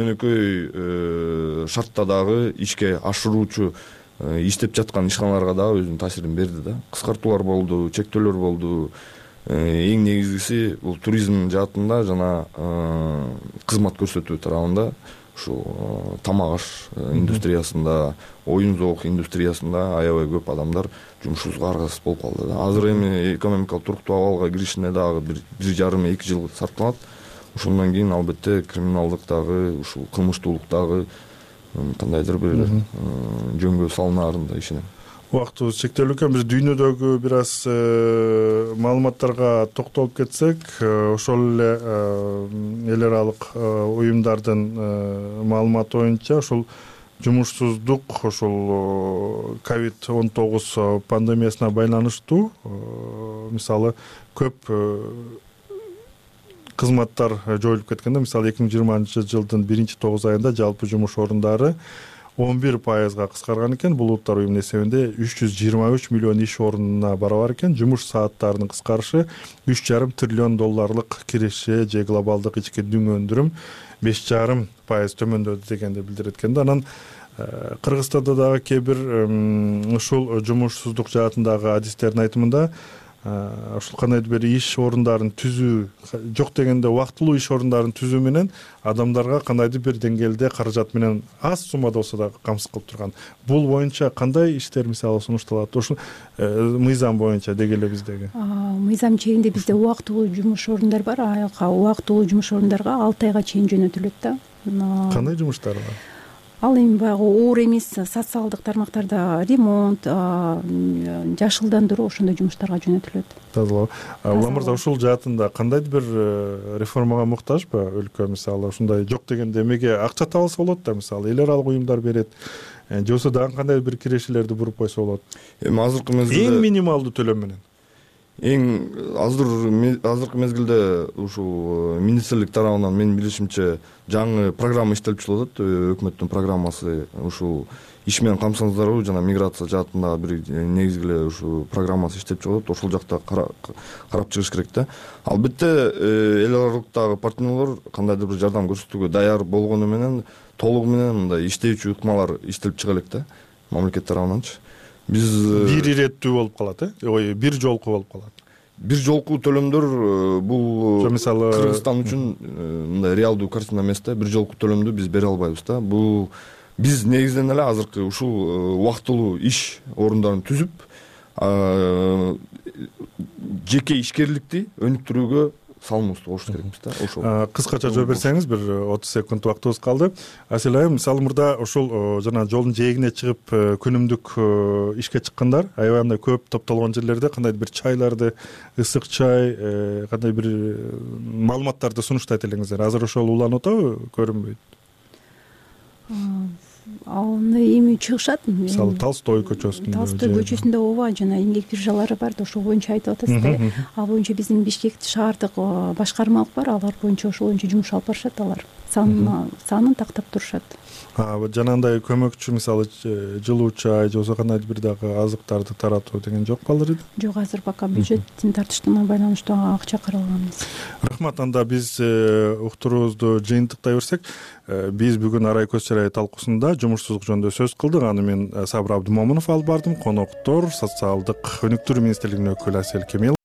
жөнөкөй шартта дагы ишке ашыруучу иштеп жаткан ишканаларга дагы өзүнүн таасирин берди да. Кыскартуулар болду, чектөөлөр болду. Эң негизгиси бул туризм жаатында жана кызмат көрсөтүү тарабында, ушу тамак аш индустриясында, оюн зоок индустриясында аябай көп адамдар жумушсузга аргасыз болуп калды да. Азыр эми экономикалык туруктуу абалга киришине дагы 1,5-2 жыл сарпталат. Ошондон кийин албетте криминалдык дагы, ушул кылмыштуулук дагы кандайдыр бир жөнгө салынаарын да ишенем. Убактыбыз чектелүү экен. Биз дүйнөдөгү бир аз маалыматтарга токтолуп кетсек, ошол эле эл аралык уюмдардын маалыматы боюнча ошол жумушсуздук ошол COVID-19 пандемиясына байланыштуу мисалы көп кызматтар жоюлуп кеткенде, мисалы 2020-жылдын 1-9 айында жалпы жумуш орундары 11%-га кыскарган экен. Бул улуттар уюмунун эсебинде 323 миллион иш орунуна барабар экен. Жумуш сааттарынын кыскарышы 3,5 триллион долларлык киреше же глобалдык ички дүң өндүрүм 5,5% төмөндөдү дегенди билдирет экен да. Анан Кыргызстанда дагы кээ бир ушул жумушсуздук жаатындагы адистердин айтымында ушул кандайдыр бир иш орундарын түзүү, жок дегенде убактылуу иш орундарын түзүү менен адамдарга кандайдыр бир деңгээлде каражат менен аз суммада болсо да камсыз кылып турган. Бул боюнча кандай иштер мисалы сунушталат? Ошол мыйзам боюнча деги эле биздеги. Мыйзам чегинде бизде убактылуу жумуш орундар бар. Убактылуу жумуш орундарга 6 айга чейин жөнөтүлөт да. Кандай жумуштар бар? Ал эми баягы оор эмес социалдык тармактарда ремонт, жашылдандыруу ошондой жумуштарга жөнөтүлөт. Тазалоо. Улам мырза, ушул жаатында кандайдыр бир реформага муктажбы өлкө? Мисалы ушундай жок дегенде эмеге акча табылса болот да, мисалы эл аралык уюмдар берет. Же болбосо дагы кандайдыр бир кирешелерди буруп койсо болот. Эми азыркы мезгилде эң минималдуу төлөм менен. Азыркы мезгилде ушул министрлик тарабынан менин билишимче жаңы программа иштелип чыгып атат. Өкмөттүн программасы ушул иш менен камсыздандыруу жана миграция жаатындагы бир негизги эле ушу программасы иштеп чыгып атат. Ошол жакта карап чыгыш керек да. Албетте эл аралыктагы партнерлор кандайдыр бир жардам көрсөтүүгө даяр болгону менен толугу менен мындай иштөөчү ыкмалар иштелип чыга элек да, мамлекет тарабынанчы. Биз бир иреттүү болуп калат, ой, бир жолку болуп калат. Бир жолку төлөмдөр бул мисалы Кыргызстан үчүн мындай реалдуу картина эмес да. Бир жолку төлөмдү биз бере албайбыз да. Бул биз негизинен эле азыркы ушул убактылуу иш орундарын түзүп, жеке ишкерликти өнүктүрүүгө салымыбызды кошуш керекпиз да. Ошол кыскача жооп берсеңиз, бир 30 секунд убактыбыз калды. Асель айым, мисалы мурда ошол жана жолдун жээгине чыгып күнүмдүк ишке чыккандар аябай көп топтолгон жерлерде кандайдыр бир чайларды, ысык чай, кандай бир маалыматтарды сунуштайт элеңиздер. Азыр ошол уланып атабы, көрүнбөйт? Аны эми чыгышат. Мисалы Толстой көчөсүндө ооба, жана эмгек биржалары бар да, ошол боюнча айтып атасыз да. Ал боюнча биздин Бишкек шаардык башкармалык бар, алар боюнча ошол боюнча жумуш алып барышат алар. Санын тактап турушат. Жанагындай көмөкчү, мисалы жылуу чай же болбосо кандайдыр бир дагы азыктарды таратуу деген жок балдыр? Жок, азыр пока бюджеттин тартыштыгына байланыштуу акча каралган. Рахмат. Анда биз уктуруубузду жыйынтыктай берсек, биз бүгүн Арай көз чарайы талкуусунда жумушсуздук жөнүндө сөз кылдык. Аны мен Сабыр Абдымомунов алып бардым. Коноктор социалдык өнүктүрүү министрлигинин өкүлү Асель Кемелова.